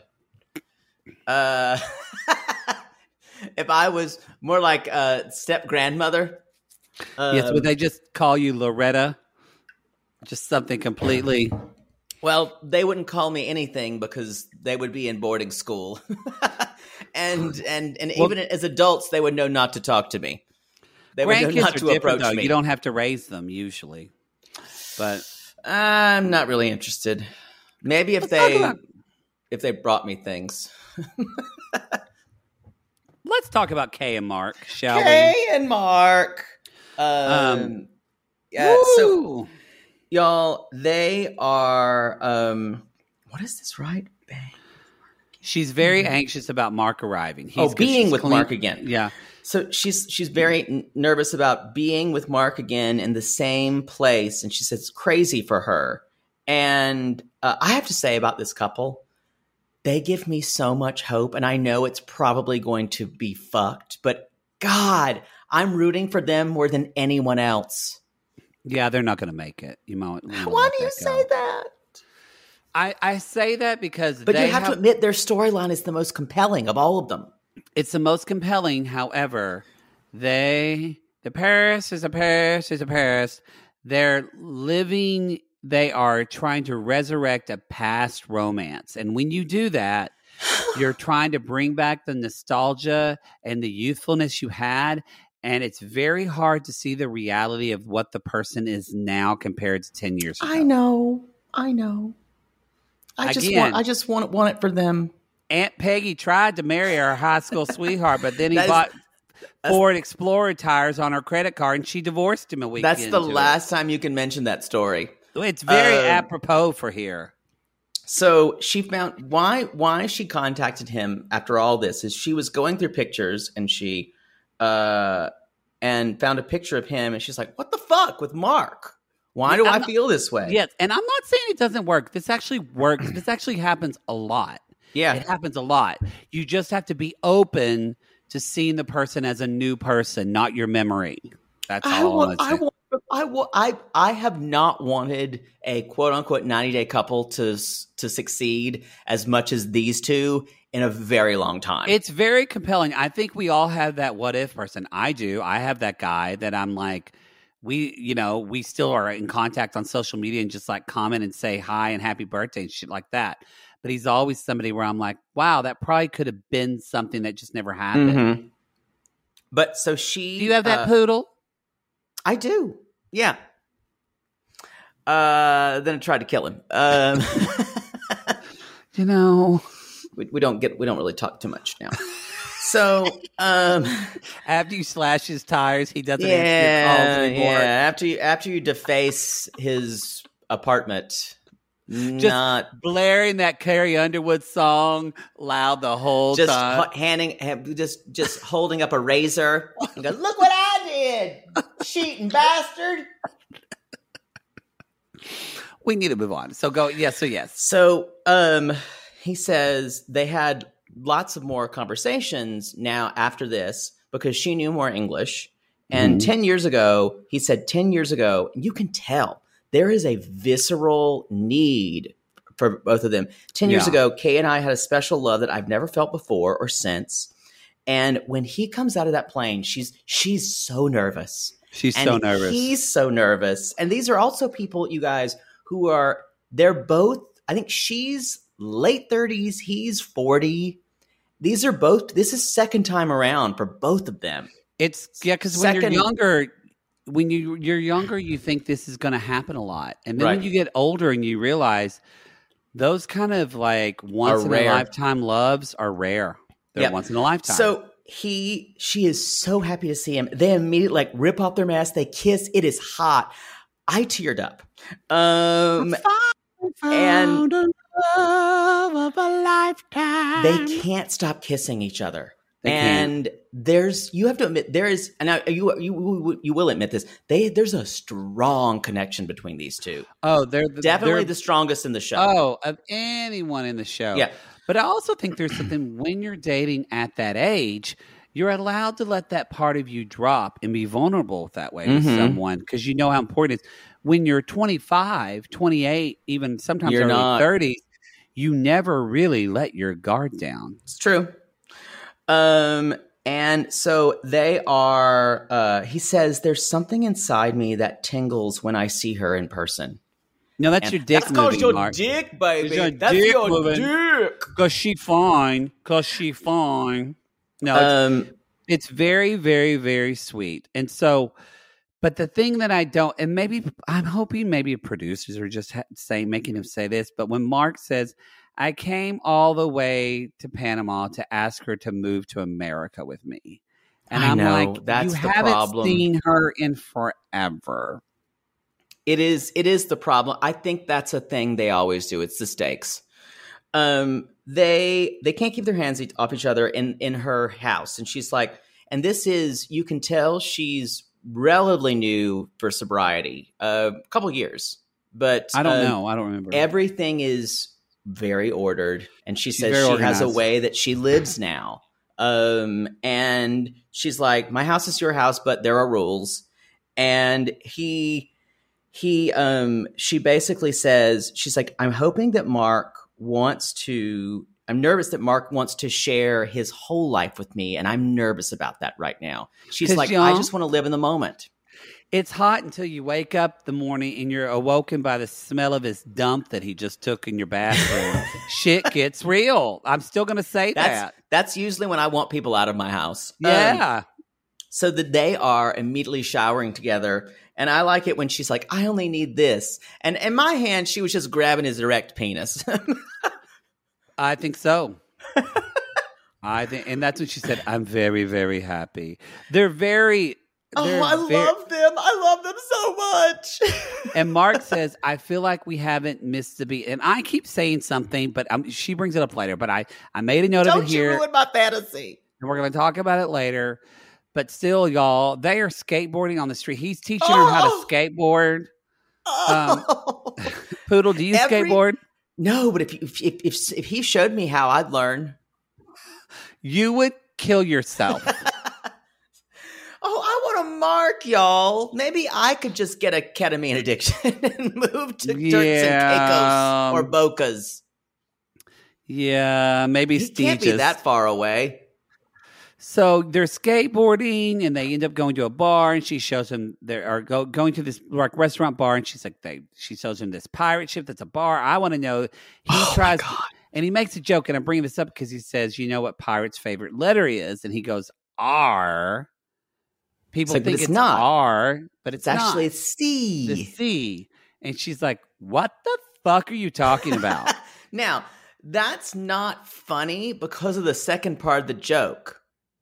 If I was more like a step grandmother. Yes, would they just call you Loretta? Just something completely. Well, they wouldn't call me anything because they would be in boarding school, and even as adults, they would know not to talk to me. They would know not to approach though. me. You don't have to raise them usually, but I'm not really interested. Maybe if they brought me things. Let's talk about Kay and Mark, shall we? Kay and Mark. So, y'all, they are. What is this? Right? Bang. She's very anxious about Mark arriving. Being with Mark again. Yeah. So she's very nervous about being with Mark again in the same place, and she says it's crazy for her. And I have to say about this couple, they give me so much hope, and I know it's probably going to be fucked, but God, I'm rooting for them more than anyone else. Yeah, they're not going to make it. Why do you say that? I say that because But you have to admit their storyline is the most compelling of all of them. It's the most compelling. However, the Paris is a Paris. They're living, they are trying to resurrect a past romance. And when you do that, you're trying to bring back the nostalgia and the youthfulness you had. And it's very hard to see the reality of what the person is now compared to 10 years ago. I know. I just want it for them. Aunt Peggy tried to marry her high school sweetheart, but then he bought Ford Explorer tires on her credit card, and she divorced him a week. That's the last time you can mention that story. It's very apropos for here. So she found why she contacted him after all this is she was going through pictures and she and found a picture of him, and she's like, "What the fuck with Mark? Why do I feel this way?" Yes, and I'm not saying it doesn't work. This actually works. This actually happens a lot. Yeah. It happens a lot. You just have to be open to seeing the person as a new person, not your memory. That's all I have not wanted a quote unquote 90-day couple to succeed as much as these two in a very long time. It's very compelling. I think we all have that what if person. I do. I have that guy that I'm like, we still are in contact on social media and just like comment and say hi and happy birthday and shit like that. But he's always somebody where I'm like, wow, that probably could have been something that just never happened. Mm-hmm. But so she... Do you have that poodle? I do. Yeah. Then I tried to kill him. We don't really talk too much now. So after you slash his tires, he doesn't answer your calls anymore. Yeah. After you deface his apartment... Just blaring that Carrie Underwood song loud the whole time. Just holding up a razor and goes, "Look what I did, cheating bastard." We need to move on. So go. Yes. So yes. So he says they had lots of more conversations now after this because she knew more English. And 10 years ago, he said 10 years ago, you can tell. There is a visceral need for both of them. 10 years ago, Kay and I had a special love that I've never felt before or since. And when he comes out of that plane, she's so nervous. She's so nervous. He's so nervous. And these are also people, you guys, they're both, I think she's late 30s, he's 40. This is second time around for both of them. Because when you're younger... When you're younger, you think this is going to happen a lot. And then when you get older and you realize those kind of like once in a lifetime loves are rare. They're once in a lifetime. So she is so happy to see him. They immediately like rip off their mask. They kiss. It is hot. I teared up. And love of a lifetime. They can't stop kissing each other. You have to admit, and now you will admit this, there's a strong connection between these two. Oh, they're definitely the strongest in the show. Oh, of anyone in the show. Yeah. But I also think there's something when you're dating at that age, you're allowed to let that part of you drop and be vulnerable that way with someone because you know how important it is. When you're 25, 28, even sometimes early 30s, you never really let your guard down. It's true. And so they are, he says, there's something inside me that tingles when I see her in person. No, that's And your dick that's moving, called your Mark. dick, baby. It's your That's dick your moving. dick. Cause she fine. No, it's very, very, very sweet. And so, but the thing that I don't, and maybe I'm hoping maybe producers are just making him say this, but when Mark says, I came all the way to Panama to ask her to move to America with me. And I'm like, that's you the haven't problem. seen her in forever. It is the problem. I think that's a thing they always do. It's the stakes. They can't keep their hands off each other in her house. And she's like, and this is, you can tell she's relatively new for sobriety, a couple years, but I don't know. I don't remember. Everything is very ordered. And she says she organized. has a way that she lives now. And she's like, my house is your house, but there are rules. And she basically says, she's like, I'm nervous that Mark wants to share his whole life with me, and I'm nervous about that right now. She's like, I just want to live in the moment. It's hot until you wake up the morning and you're awoken by the smell of his dump that he just took in your bathroom. Shit gets real. I'm still going to say that. That's usually when I want people out of my house. Yeah. So that they are immediately showering together. And I like it when she's like, I only need this. And in my hand, she was just grabbing his erect penis. I think so. And that's when she said, I'm very, very happy. They're very... love them. I love them so much. And Mark says, I feel like we haven't missed a beat. And I keep saying something, but she brings it up later. But I made a note of it here. Don't you ruin my fantasy. And we're going to talk about it later. But still, y'all, they are skateboarding on the street. He's teaching her how to skateboard. Poodle, do you skateboard? No, but if he showed me how, I'd learn. You would kill yourself. I want to Mark, y'all. Maybe I could just get a ketamine addiction and move to Turks and Caicos or Bocas. Yeah, maybe he can't be that far away. So they're skateboarding, and they end up going to a bar, and she shows him going to this like restaurant bar, and she's like, she shows him this pirate ship that's a bar. I want to know. He tries, and he makes a joke, and I'm bringing this up because he says, "You know what pirate's favorite letter is?" And he goes, "R." People think it's not R, but it's actually not. C. The C. And she's like, "What the fuck are you talking about?" Now, that's not funny because of the second part of the joke.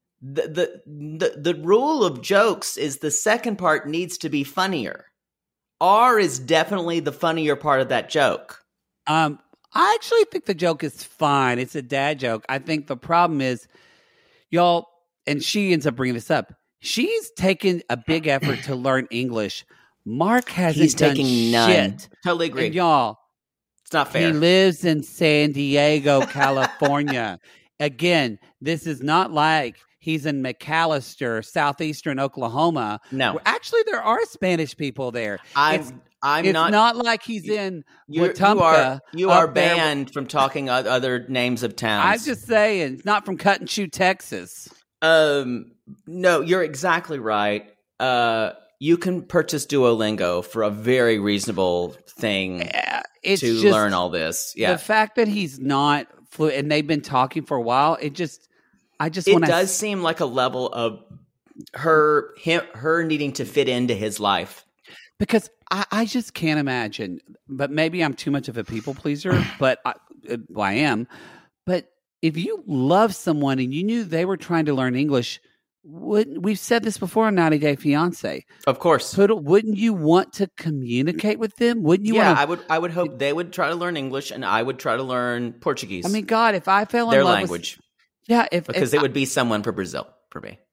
The rule of jokes is the second part needs to be funnier. R is definitely the funnier part of that joke. I actually think the joke is fine. It's a dad joke. I think the problem is, y'all, and she ends up bringing this up. She's taken a big effort to learn English. Mark hasn't done none. shit. Totally agree. And y'all, it's not fair. He lives in San Diego, California. Again, this is not like he's in McAllister, southeastern Oklahoma. No. Actually, there are Spanish people there. It's not like he's in Wetumpka. You are banned from talking other names of towns. I'm just saying, it's not from Cut and Shoe, Texas. No, you're exactly right. You can purchase Duolingo for a very reasonable thing to learn all this. Yeah. The fact that he's not fluent and they've been talking for a while, it does seem like a level of her needing to fit into his life. Because I just can't imagine, but maybe I'm too much of a people pleaser, but I am. But if you love someone and you knew they were trying to learn English, we've said this before on 90 Day Fiancé. Of course. Wouldn't you want to communicate with them? Wouldn't you? Yeah, I would hope they would try to learn English and I would try to learn Portuguese. I mean, God, if I fell in their love language. Because it would be someone for Brazil for me.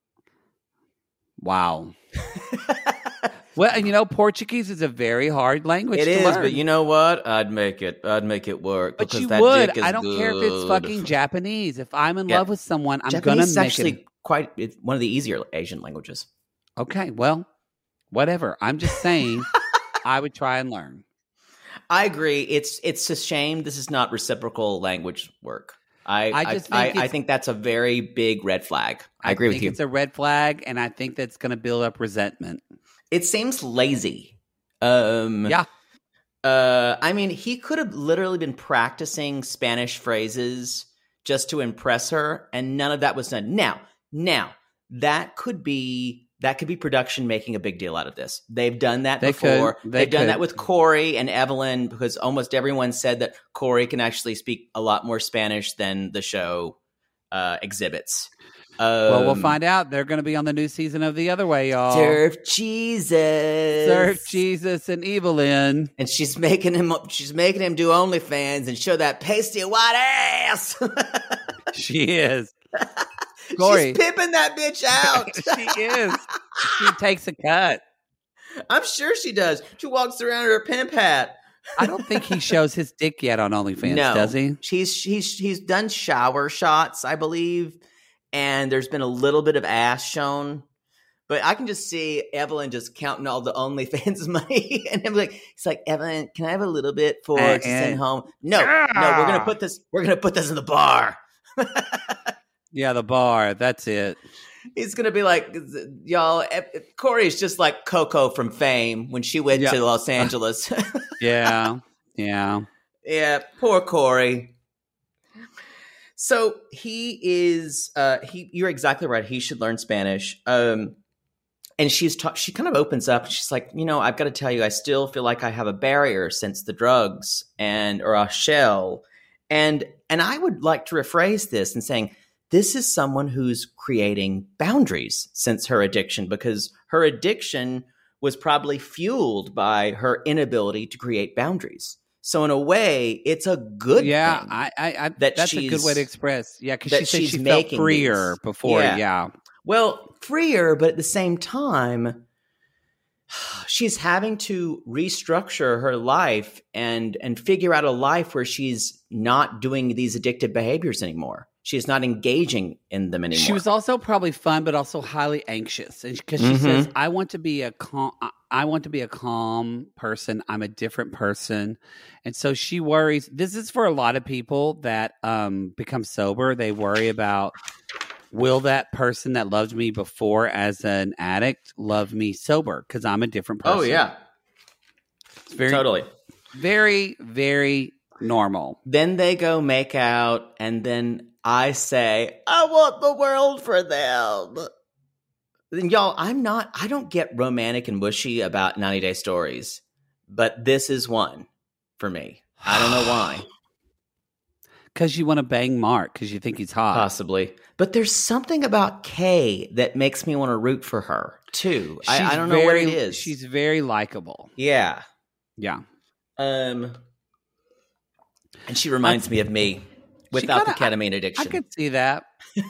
Wow. Well, and Portuguese is a very hard language to learn. But you know what? I'd make it work. But because you that would. dick is I don't care if it's fucking Japanese. If I'm in love with someone, I'm going to make it. It's one of the easier Asian languages. Okay, well, whatever. I'm just saying I would try and learn. I agree. It's a shame this is not reciprocal language work. I think that's a very big red flag. I agree with you. It's a red flag, and I think that's going to build up resentment. It seems lazy. Yeah. I mean, he could have literally been practicing Spanish phrases just to impress her, and none of that was done. Now that could be production making a big deal out of this. They've done that before. They've done that with Corey and Evelyn, because almost everyone said that Corey can actually speak a lot more Spanish than the show exhibits. Well, we'll find out. They're going to be on the new season of The Other Way, y'all. Surf Jesus and Evelyn. And she's making him do OnlyFans and show that pasty white ass. She is. Corey. She's pimping that bitch out. She is. She takes a cut. I'm sure she does. She walks around in her pimp hat. I don't think he shows his dick yet on OnlyFans, does he? He's done shower shots, I believe, and there's been a little bit of ass shown. But I can just see Evelyn just counting all the OnlyFans money, and he's like, Evelyn, can I have a little bit to send home? No, we're gonna put this in the bar. Yeah, the bar. That's it. He's going to be like, y'all, Corey's just like Coco from Fame when she went to Los Angeles. Yeah. Yeah, poor Corey. So he is, you're exactly right. He should learn Spanish. And she kind of opens up. She's like, I've got to tell you, I still feel like I have a barrier since the drugs or a shell. And I would like to rephrase this and saying, this is someone who's creating boundaries since her addiction, because her addiction was probably fueled by her inability to create boundaries. So in a way, it's a good thing. That's a good way to express. Yeah, because she said she felt freer before. Yeah. Well, freer, but at the same time, she's having to restructure her life and figure out a life where she's not doing these addictive behaviors anymore. She's not engaging in them anymore. She was also probably fun, but also highly anxious, because she says, "I want to be a calm person. I'm a different person," and so she worries. This is for a lot of people that become sober. They worry about, will that person that loved me before as an addict love me sober? Because I'm a different person. Oh yeah, it's very totally, very, very normal. Then they go make out, and then I say, I want the world for them. And y'all, I don't get romantic and mushy about 90 Day Stories, but this is one for me. I don't know why. Because you want to bang Mark, because you think he's hot. Possibly. But there's something about Kay that makes me want to root for her, too. I don't know what it is. She's very likable. Yeah. Yeah. And she reminds me of me. Without the ketamine addiction. I could see that.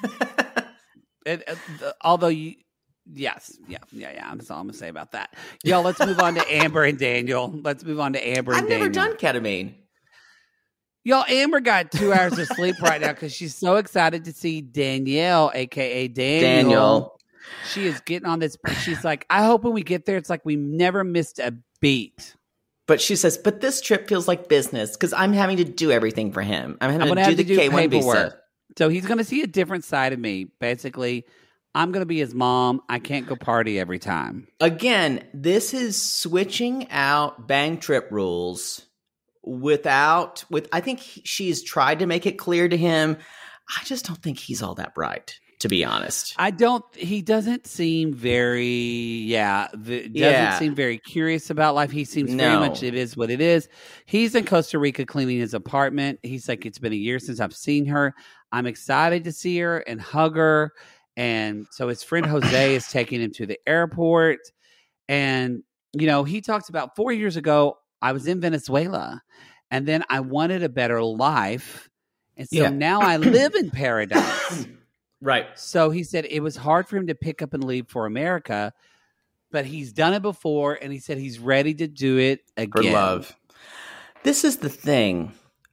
Although yes. That's all I'm going to say about that. Y'all, let's move on to Amber and Daniel. I've never done ketamine. Y'all, Amber got 2 hours of sleep right now because she's so excited to see Danielle, a.k.a. Daniel. She is getting on this. She's like, I hope when we get there, it's like we never missed a beat. But she says, but this trip feels like business because I'm having to do everything for him. I'm having to do the K1 visa. So he's going to see a different side of me. Basically, I'm going to be his mom. I can't go party every time. Again, this is switching out bang trip rules I think she's tried to make it clear to him. I just don't think he's all that bright, to be honest. He doesn't seem very, seem very curious about life. He seems very much, it is what it is. He's in Costa Rica cleaning his apartment. He's like, it's been a year since I've seen her. I'm excited to see her and hug her. And so his friend Jose is taking him to the airport. And, he talks about 4 years ago, I was in Venezuela and then I wanted a better life. And so now I live in paradise. Right. So he said it was hard for him to pick up and leave for America, but he's done it before, and he said he's ready to do it again. For love. This is the thing.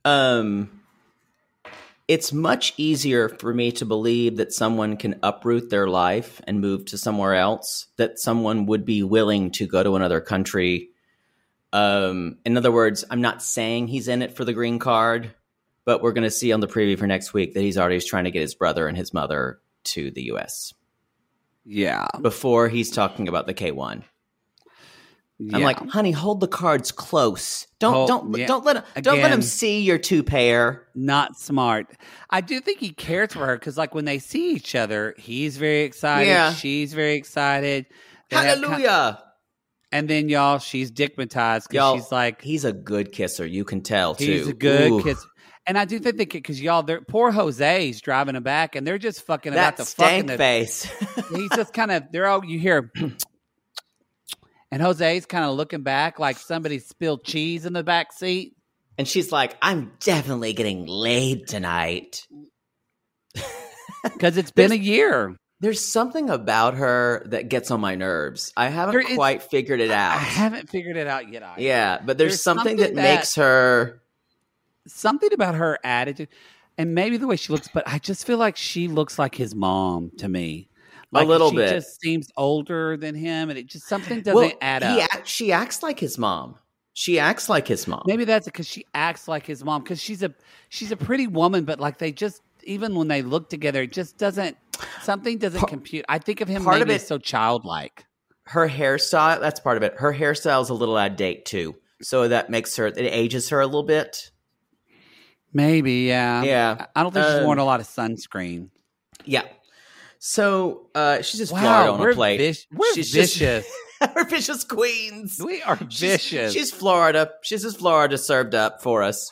It's much easier for me to believe that someone can uproot their life and move to somewhere else, that someone would be willing to go to another country. In other words, I'm not saying he's in it for the green card, but we're going to see on the preview for next week that he's already trying to get his brother and his mother to the U.S. Yeah. Before he's talking about the K1. Yeah. I'm like, honey, hold the cards close. Don't let him see your two pair. Not smart. I do think he cares for her because, like, when they see each other, he's very excited. Yeah. She's very excited. They have Hallelujah. And then, y'all, she's dickmatized because she's like, he's a good kisser. You can tell, too. He's a good kisser. And I do think because y'all, poor Jose's driving him back, and they're just fucking that about the stank fucking face. He's just kind of you hear, and Jose's kind of looking back like somebody spilled cheese in the back seat, and she's like, "I'm definitely getting laid tonight," because it's been a year. There's something about her that gets on my nerves. I haven't quite figured it out. I haven't figured it out yet either. Yeah, but there's something that makes her. Something about her attitude and maybe the way she looks, but I just feel like she looks like his mom to me. Like a little bit. She just seems older than him, and it just something doesn't add up. She acts like his mom. She acts like his mom. Maybe that's because she acts like his mom because she's a pretty woman, but like they just even when they look together, it just doesn't compute. I think of him maybe as so childlike. Her hairstyle, that's part of it. Her hairstyle is a little out of date too, so that makes it ages her a little bit. Maybe, yeah. Yeah. I don't think she's worn a lot of sunscreen. Yeah. So she's just Florida on a plate. We're vicious. We're vicious queens. We are vicious. She's Florida. She's just Florida served up for us.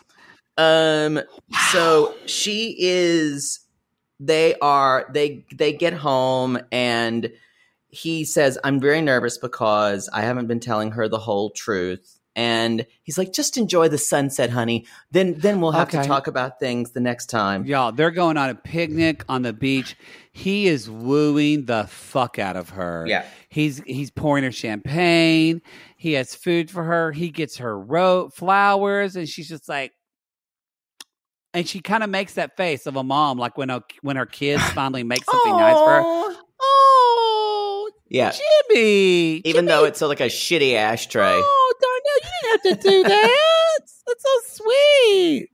So she is. They get home and he says, "I'm very nervous because I haven't been telling her the whole truth." And he's like, "Just enjoy the sunset, honey. Then we'll have to talk about things the next time." Y'all, they're going on a picnic on the beach. He is wooing the fuck out of her. Yeah. He's pouring her champagne. He has food for her. He gets her flowers, and she's just like, and she kind of makes that face of a mom, like when her kids finally make something nice for her. Oh, yeah, Jimmy. Even though it's like a shitty ashtray. Oh, Darnell, you didn't have to do that. That's so sweet.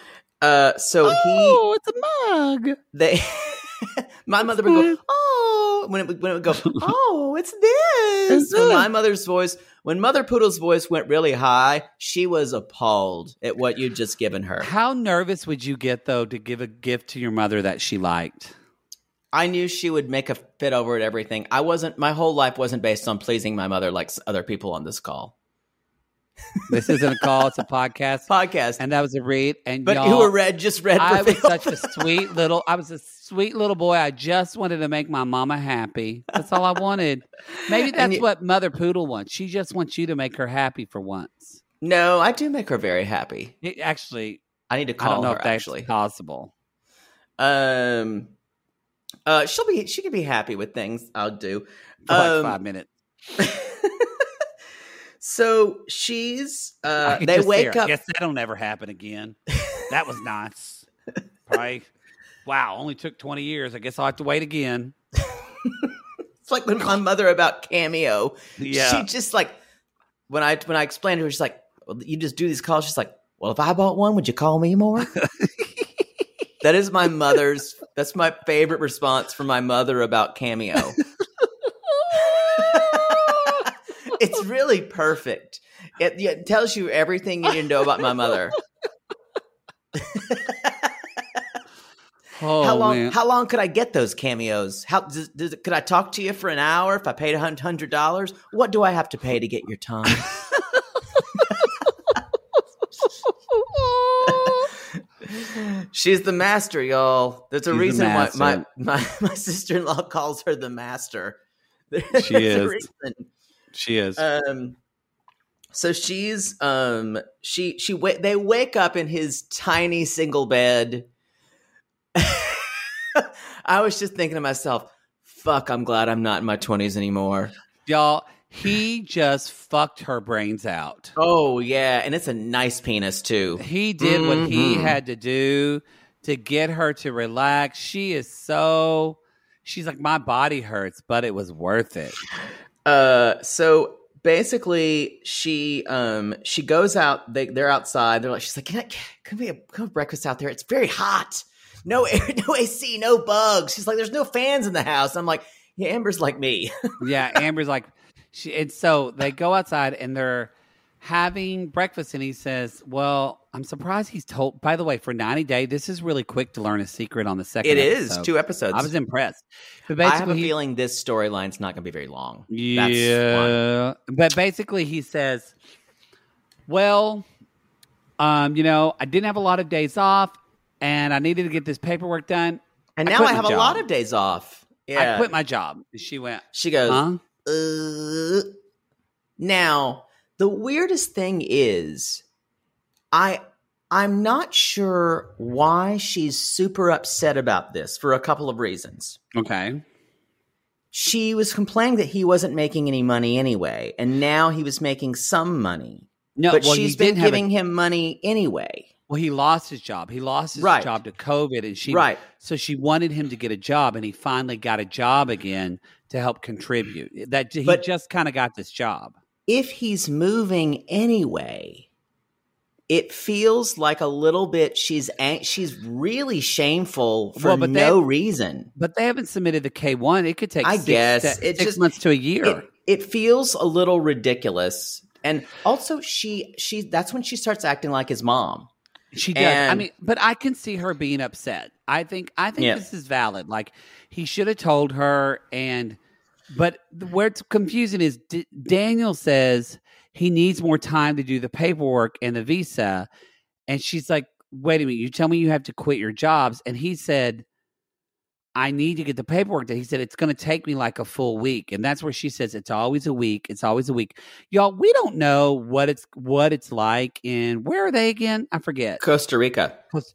It's a mug. My mother would go, "Oh," when it would go, "Oh, it's this." When my mother's voice, when Mother Poodle's voice went really high, she was appalled at what you'd just given her. How nervous would you get though to give a gift to your mother that she liked? I knew she would make a fit over at everything. My whole life wasn't based on pleasing my mother like other people on this call. This isn't a call; it's a podcast. Podcast, and that was a read. And but you were read. I was such a sweet little. I was a sweet little boy. I just wanted to make my mama happy. That's all I wanted. Maybe that's what Mother Poodle wants. She just wants you to make her happy for once. No, I do make her very happy. Actually, I need to call her. I don't know if that's possible. She could be happy with things I'll do for like 5 minutes. So she's they wake up. I guess that'll never happen again. That was nice. Right? Wow, only took 20 years. I guess I'll have to wait again. It's like when my mother about Cameo. Yeah. She just like when I explained to her, she's like, "Well, you just do these calls." She's like, "Well, if I bought one, would you call me more?" That is my mother's. That's my favorite response from my mother about Cameo. It's really perfect. It tells you everything you need to know about my mother. Oh, how long could I get those cameos? Could I talk to you for an hour if I paid $100? What do I have to pay to get your tongue? She's the master, y'all. There's a reason why my sister-in-law calls her the master. She is. She is. So she's they wake up in his tiny single bed. I was just thinking to myself, fuck, I'm glad I'm not in my 20s anymore. Y'all, he just fucked her brains out. Oh, yeah. And it's a nice penis, too. He did what he had to do to get her to relax. She's like, my body hurts, but it was worth it. So basically she goes out. They're outside. She's like, can we have breakfast out there? It's very hot. No air, no AC, no bugs. She's like, there's no fans in the house. I'm like, yeah, Amber's like me. Yeah, Amber's like, and so they go outside and they're having breakfast, and he says, well, I'm surprised he's told, by the way, for 90 Day, this is really quick to learn a secret on the second episode. It is 2 episodes. I was impressed. But I have a feeling this storyline's not going to be very long. Yeah. But basically he says, well, I didn't have a lot of days off, and I needed to get this paperwork done. And now I have a lot of days off. Yeah. I quit my job. She goes, huh? Now, the weirdest thing is, I'm not sure why she's super upset about this for a couple of reasons. Okay. She was complaining that he wasn't making any money anyway, and now he was making some money. No, but she's been giving him money anyway. Well, he lost his job. He lost his job to COVID, and so she wanted him to get a job, and he finally got a job again to help contribute. He just kind of got this job. If he's moving anyway, it feels like a little bit she's really shameful for no reason. But they haven't submitted the K-1. It could take six months to a year. It feels a little ridiculous. And also she that's when she starts acting like his mom. She does. But I can see her being upset. I think this is valid. Like, he should have told her, but where it's confusing is Daniel says he needs more time to do the paperwork and the visa. And she's like, wait a minute, you tell me you have to quit your jobs. And he said, I need to get the paperwork done. He said, it's going to take me like a full week. And that's where she says, it's always a week. It's always a week. Y'all, we don't know what it's like in, where are they again? I forget. Costa Rica.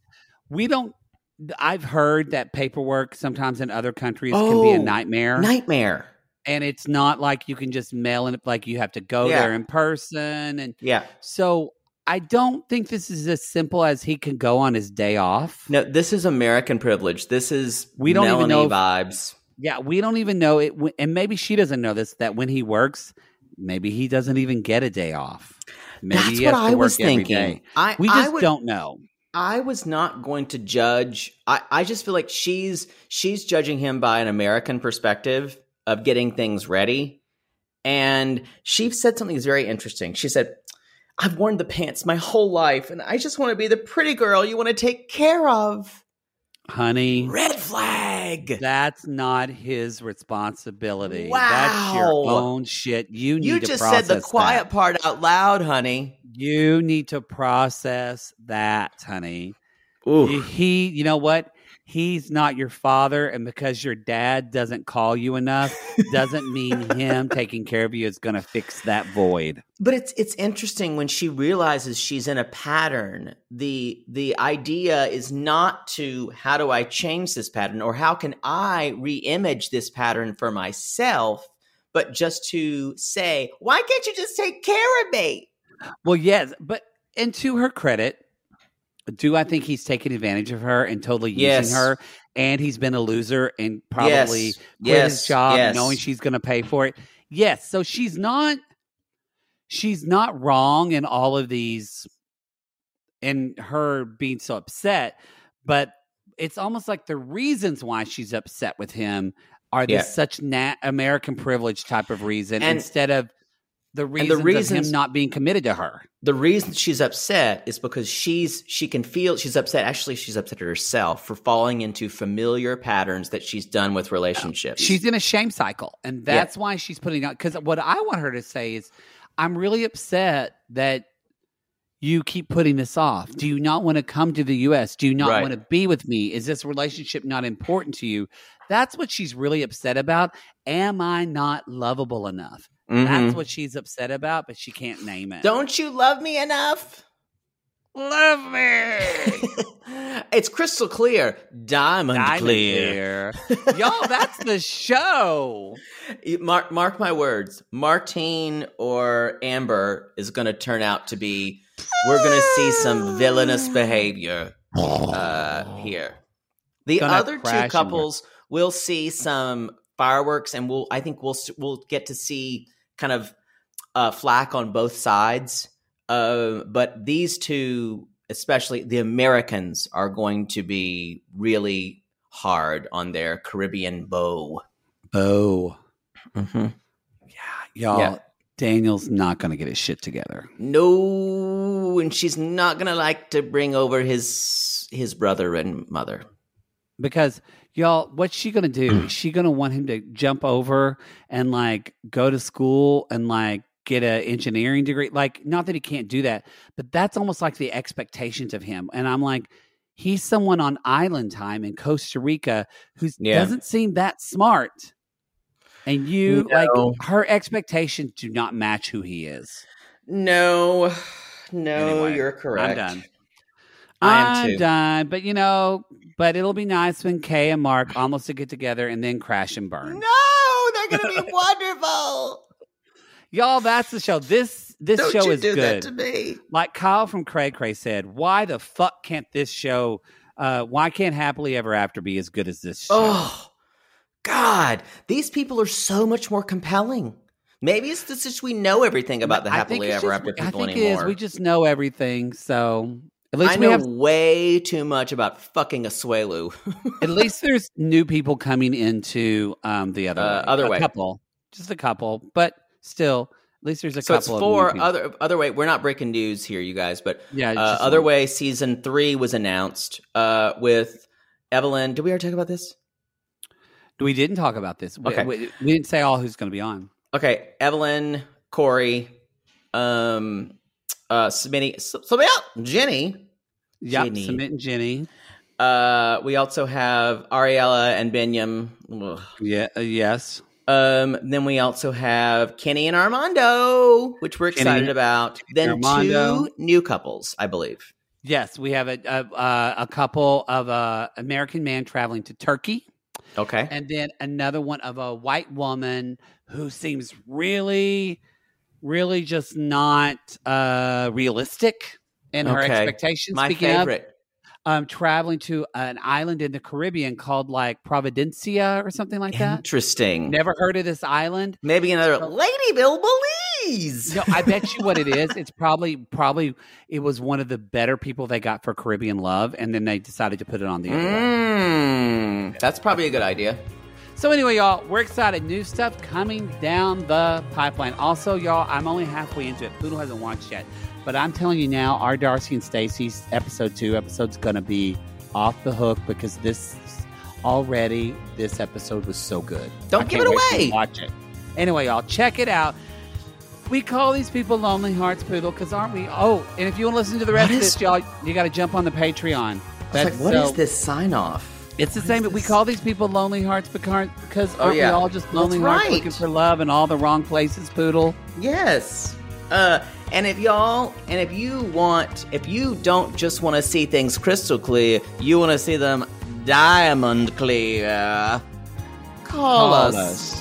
I've heard that paperwork sometimes in other countries can be a nightmare. And it's not like you can just mail it, like you have to go there in person. And so I don't think this is as simple as he can go on his day off. No, this is American privilege. This is Melanie vibes. Yeah, we don't even know it. And maybe she doesn't know this, that when he works, maybe he doesn't even get a day off. Maybe That's he has what to I work was thinking. Every day. We just don't know. I was not going to judge. I just feel like she's judging him by an American perspective of getting things ready. And she said something that's very interesting. She said, I've worn the pants my whole life, and I just want to be the pretty girl you want to take care of. Honey. Red flag. That's not his responsibility. Wow. That's your own shit. You need to process that. You just said the quiet part out loud, honey. You need to process that, honey. Ooh. You know what? He's not your father, and because your dad doesn't call you enough doesn't mean him taking care of you is going to fix that void. But it's interesting when she realizes she's in a pattern. The idea is not to, how do I change this pattern, or how can I re-image this pattern for myself, but just to say, why can't you just take care of me? Well, yes, and to her credit, do I think he's taking advantage of her and totally using her? And he's been a loser and probably quit his job knowing she's going to pay for it. Yes. So she's not wrong in all of these, in her being so upset, but it's almost like the reasons why she's upset with him are this such American privilege type of reason, instead of the reasons of him not being committed to her. The reason she's upset is because she can feel she's upset. Actually, she's upset at herself for falling into familiar patterns that she's done with relationships. She's in a shame cycle, and that's why she's putting out. Because what I want her to say is, I'm really upset that you keep putting this off. Do you not want to come to the U.S.? Do you not want to be with me? Is this relationship not important to you? That's what she's really upset about. Am I not lovable enough? Mm-hmm. That's what she's upset about, but she can't name it. Don't you love me enough? Love me. It's crystal clear. Diamond clear. Y'all, that's the show. Mark my words. Martine or Amber is going to turn out to be, we're going to see some villainous behavior here. The other two couples will see some fireworks, and we'll get to see kind of flack on both sides. But these two, especially the Americans, are going to be really hard on their Caribbean beau. Mm-hmm. Y'all. Yeah. Daniel's not going to get his shit together. No, and she's not going to like to bring over his brother and mother. Because, y'all, what's she going to do? Is she going to want him to jump over and, like, go to school and, like, get an engineering degree? Like, not that he can't do that, but that's almost like the expectations of him. And I'm like, he's someone on island time in Costa Rica who doesn't seem that smart. And like, her expectations do not match who he is. No, anyway, you're correct. I'm done. I'm done. But, but it'll be nice when Kay and Mark almost get together and then crash and burn. No, they're going to be wonderful. Y'all, that's the show. This show is good. That to me. Like Kyle from Cray Cray said, why the fuck can't this show, why can't Happily Ever After be as good as this show? Oh, God, these people are so much more compelling. Maybe it's just we know everything about the Happily Ever After people anymore. I think it is. We just know everything. So at least I know way too much about fucking Asuelu. At least there's new people coming into the other way. Just a couple, but still, at least there's a couple. So it's 4 other way. We're not breaking news here, you guys, but Other Way season 3 was announced with Evelyn. Did we already talk about this? We didn't talk about this. Okay. We didn't say all who's going to be on. Okay, Evelyn, Corey, Smitty, Jenny. Yep, Sumit and Jenny. We also have Ariella and Benyam. Yeah. Yes. Then we also have Kenny and Armando, which we're excited about. Then Armando. 2 new couples, I believe. Yes, we have a couple of American man traveling to Turkey. Okay. And then another one of a white woman who seems really, really just not realistic in her expectations. My favorite. Traveling to an island in the Caribbean called like Providencia or something like that. Interesting. Never heard of this island. Maybe another Lady Bill Belize. No, I bet you what it is. It's probably it was one of the better people they got for Caribbean Love, and then they decided to put it on the other one. That's probably a good idea. So anyway, y'all, we're excited. New stuff coming down the pipeline. Also, y'all, I'm only halfway into it. Poodle hasn't watched yet. But I'm telling you now, our Darcy and Stacey's episode's going to be off the hook because this episode was so good. Don't give it away. Watch it. Anyway, y'all, check it out. We call these people Lonely Hearts, Poodle, because aren't we? Oh, and if you want to listen to the rest of this, y'all, you got to jump on the Patreon. What is this sign-off? It's the same, but we call these people Lonely Hearts because aren't we all just lonely hearts looking for love in all the wrong places, Poodle? Yes. And if you don't just want to see things crystal clear, you want to see them diamond clear, call us.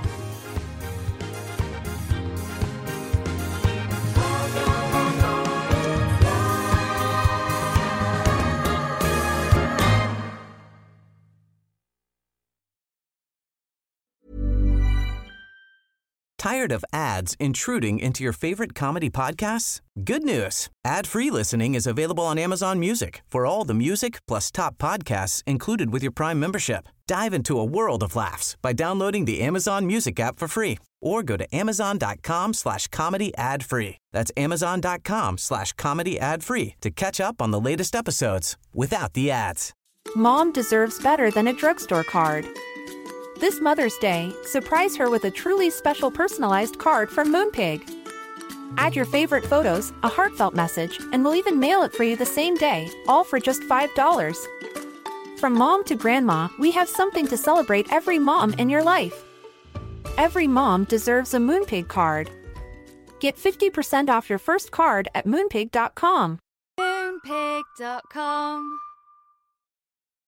Tired of ads intruding into your favorite comedy podcasts? Good news. Ad-free listening is available on Amazon Music for all the music plus top podcasts included with your Prime membership. Dive into a world of laughs by downloading the Amazon Music app for free or go to amazon.com/comedy ad-free. That's amazon.com/comedy ad-free to catch up on the latest episodes without the ads. Mom deserves better than a drugstore card. This Mother's Day, surprise her with a truly special personalized card from Moonpig. Add your favorite photos, a heartfelt message, and we'll even mail it for you the same day, all for just $5. From mom to grandma, we have something to celebrate every mom in your life. Every mom deserves a Moonpig card. Get 50% off your first card at Moonpig.com. Moonpig.com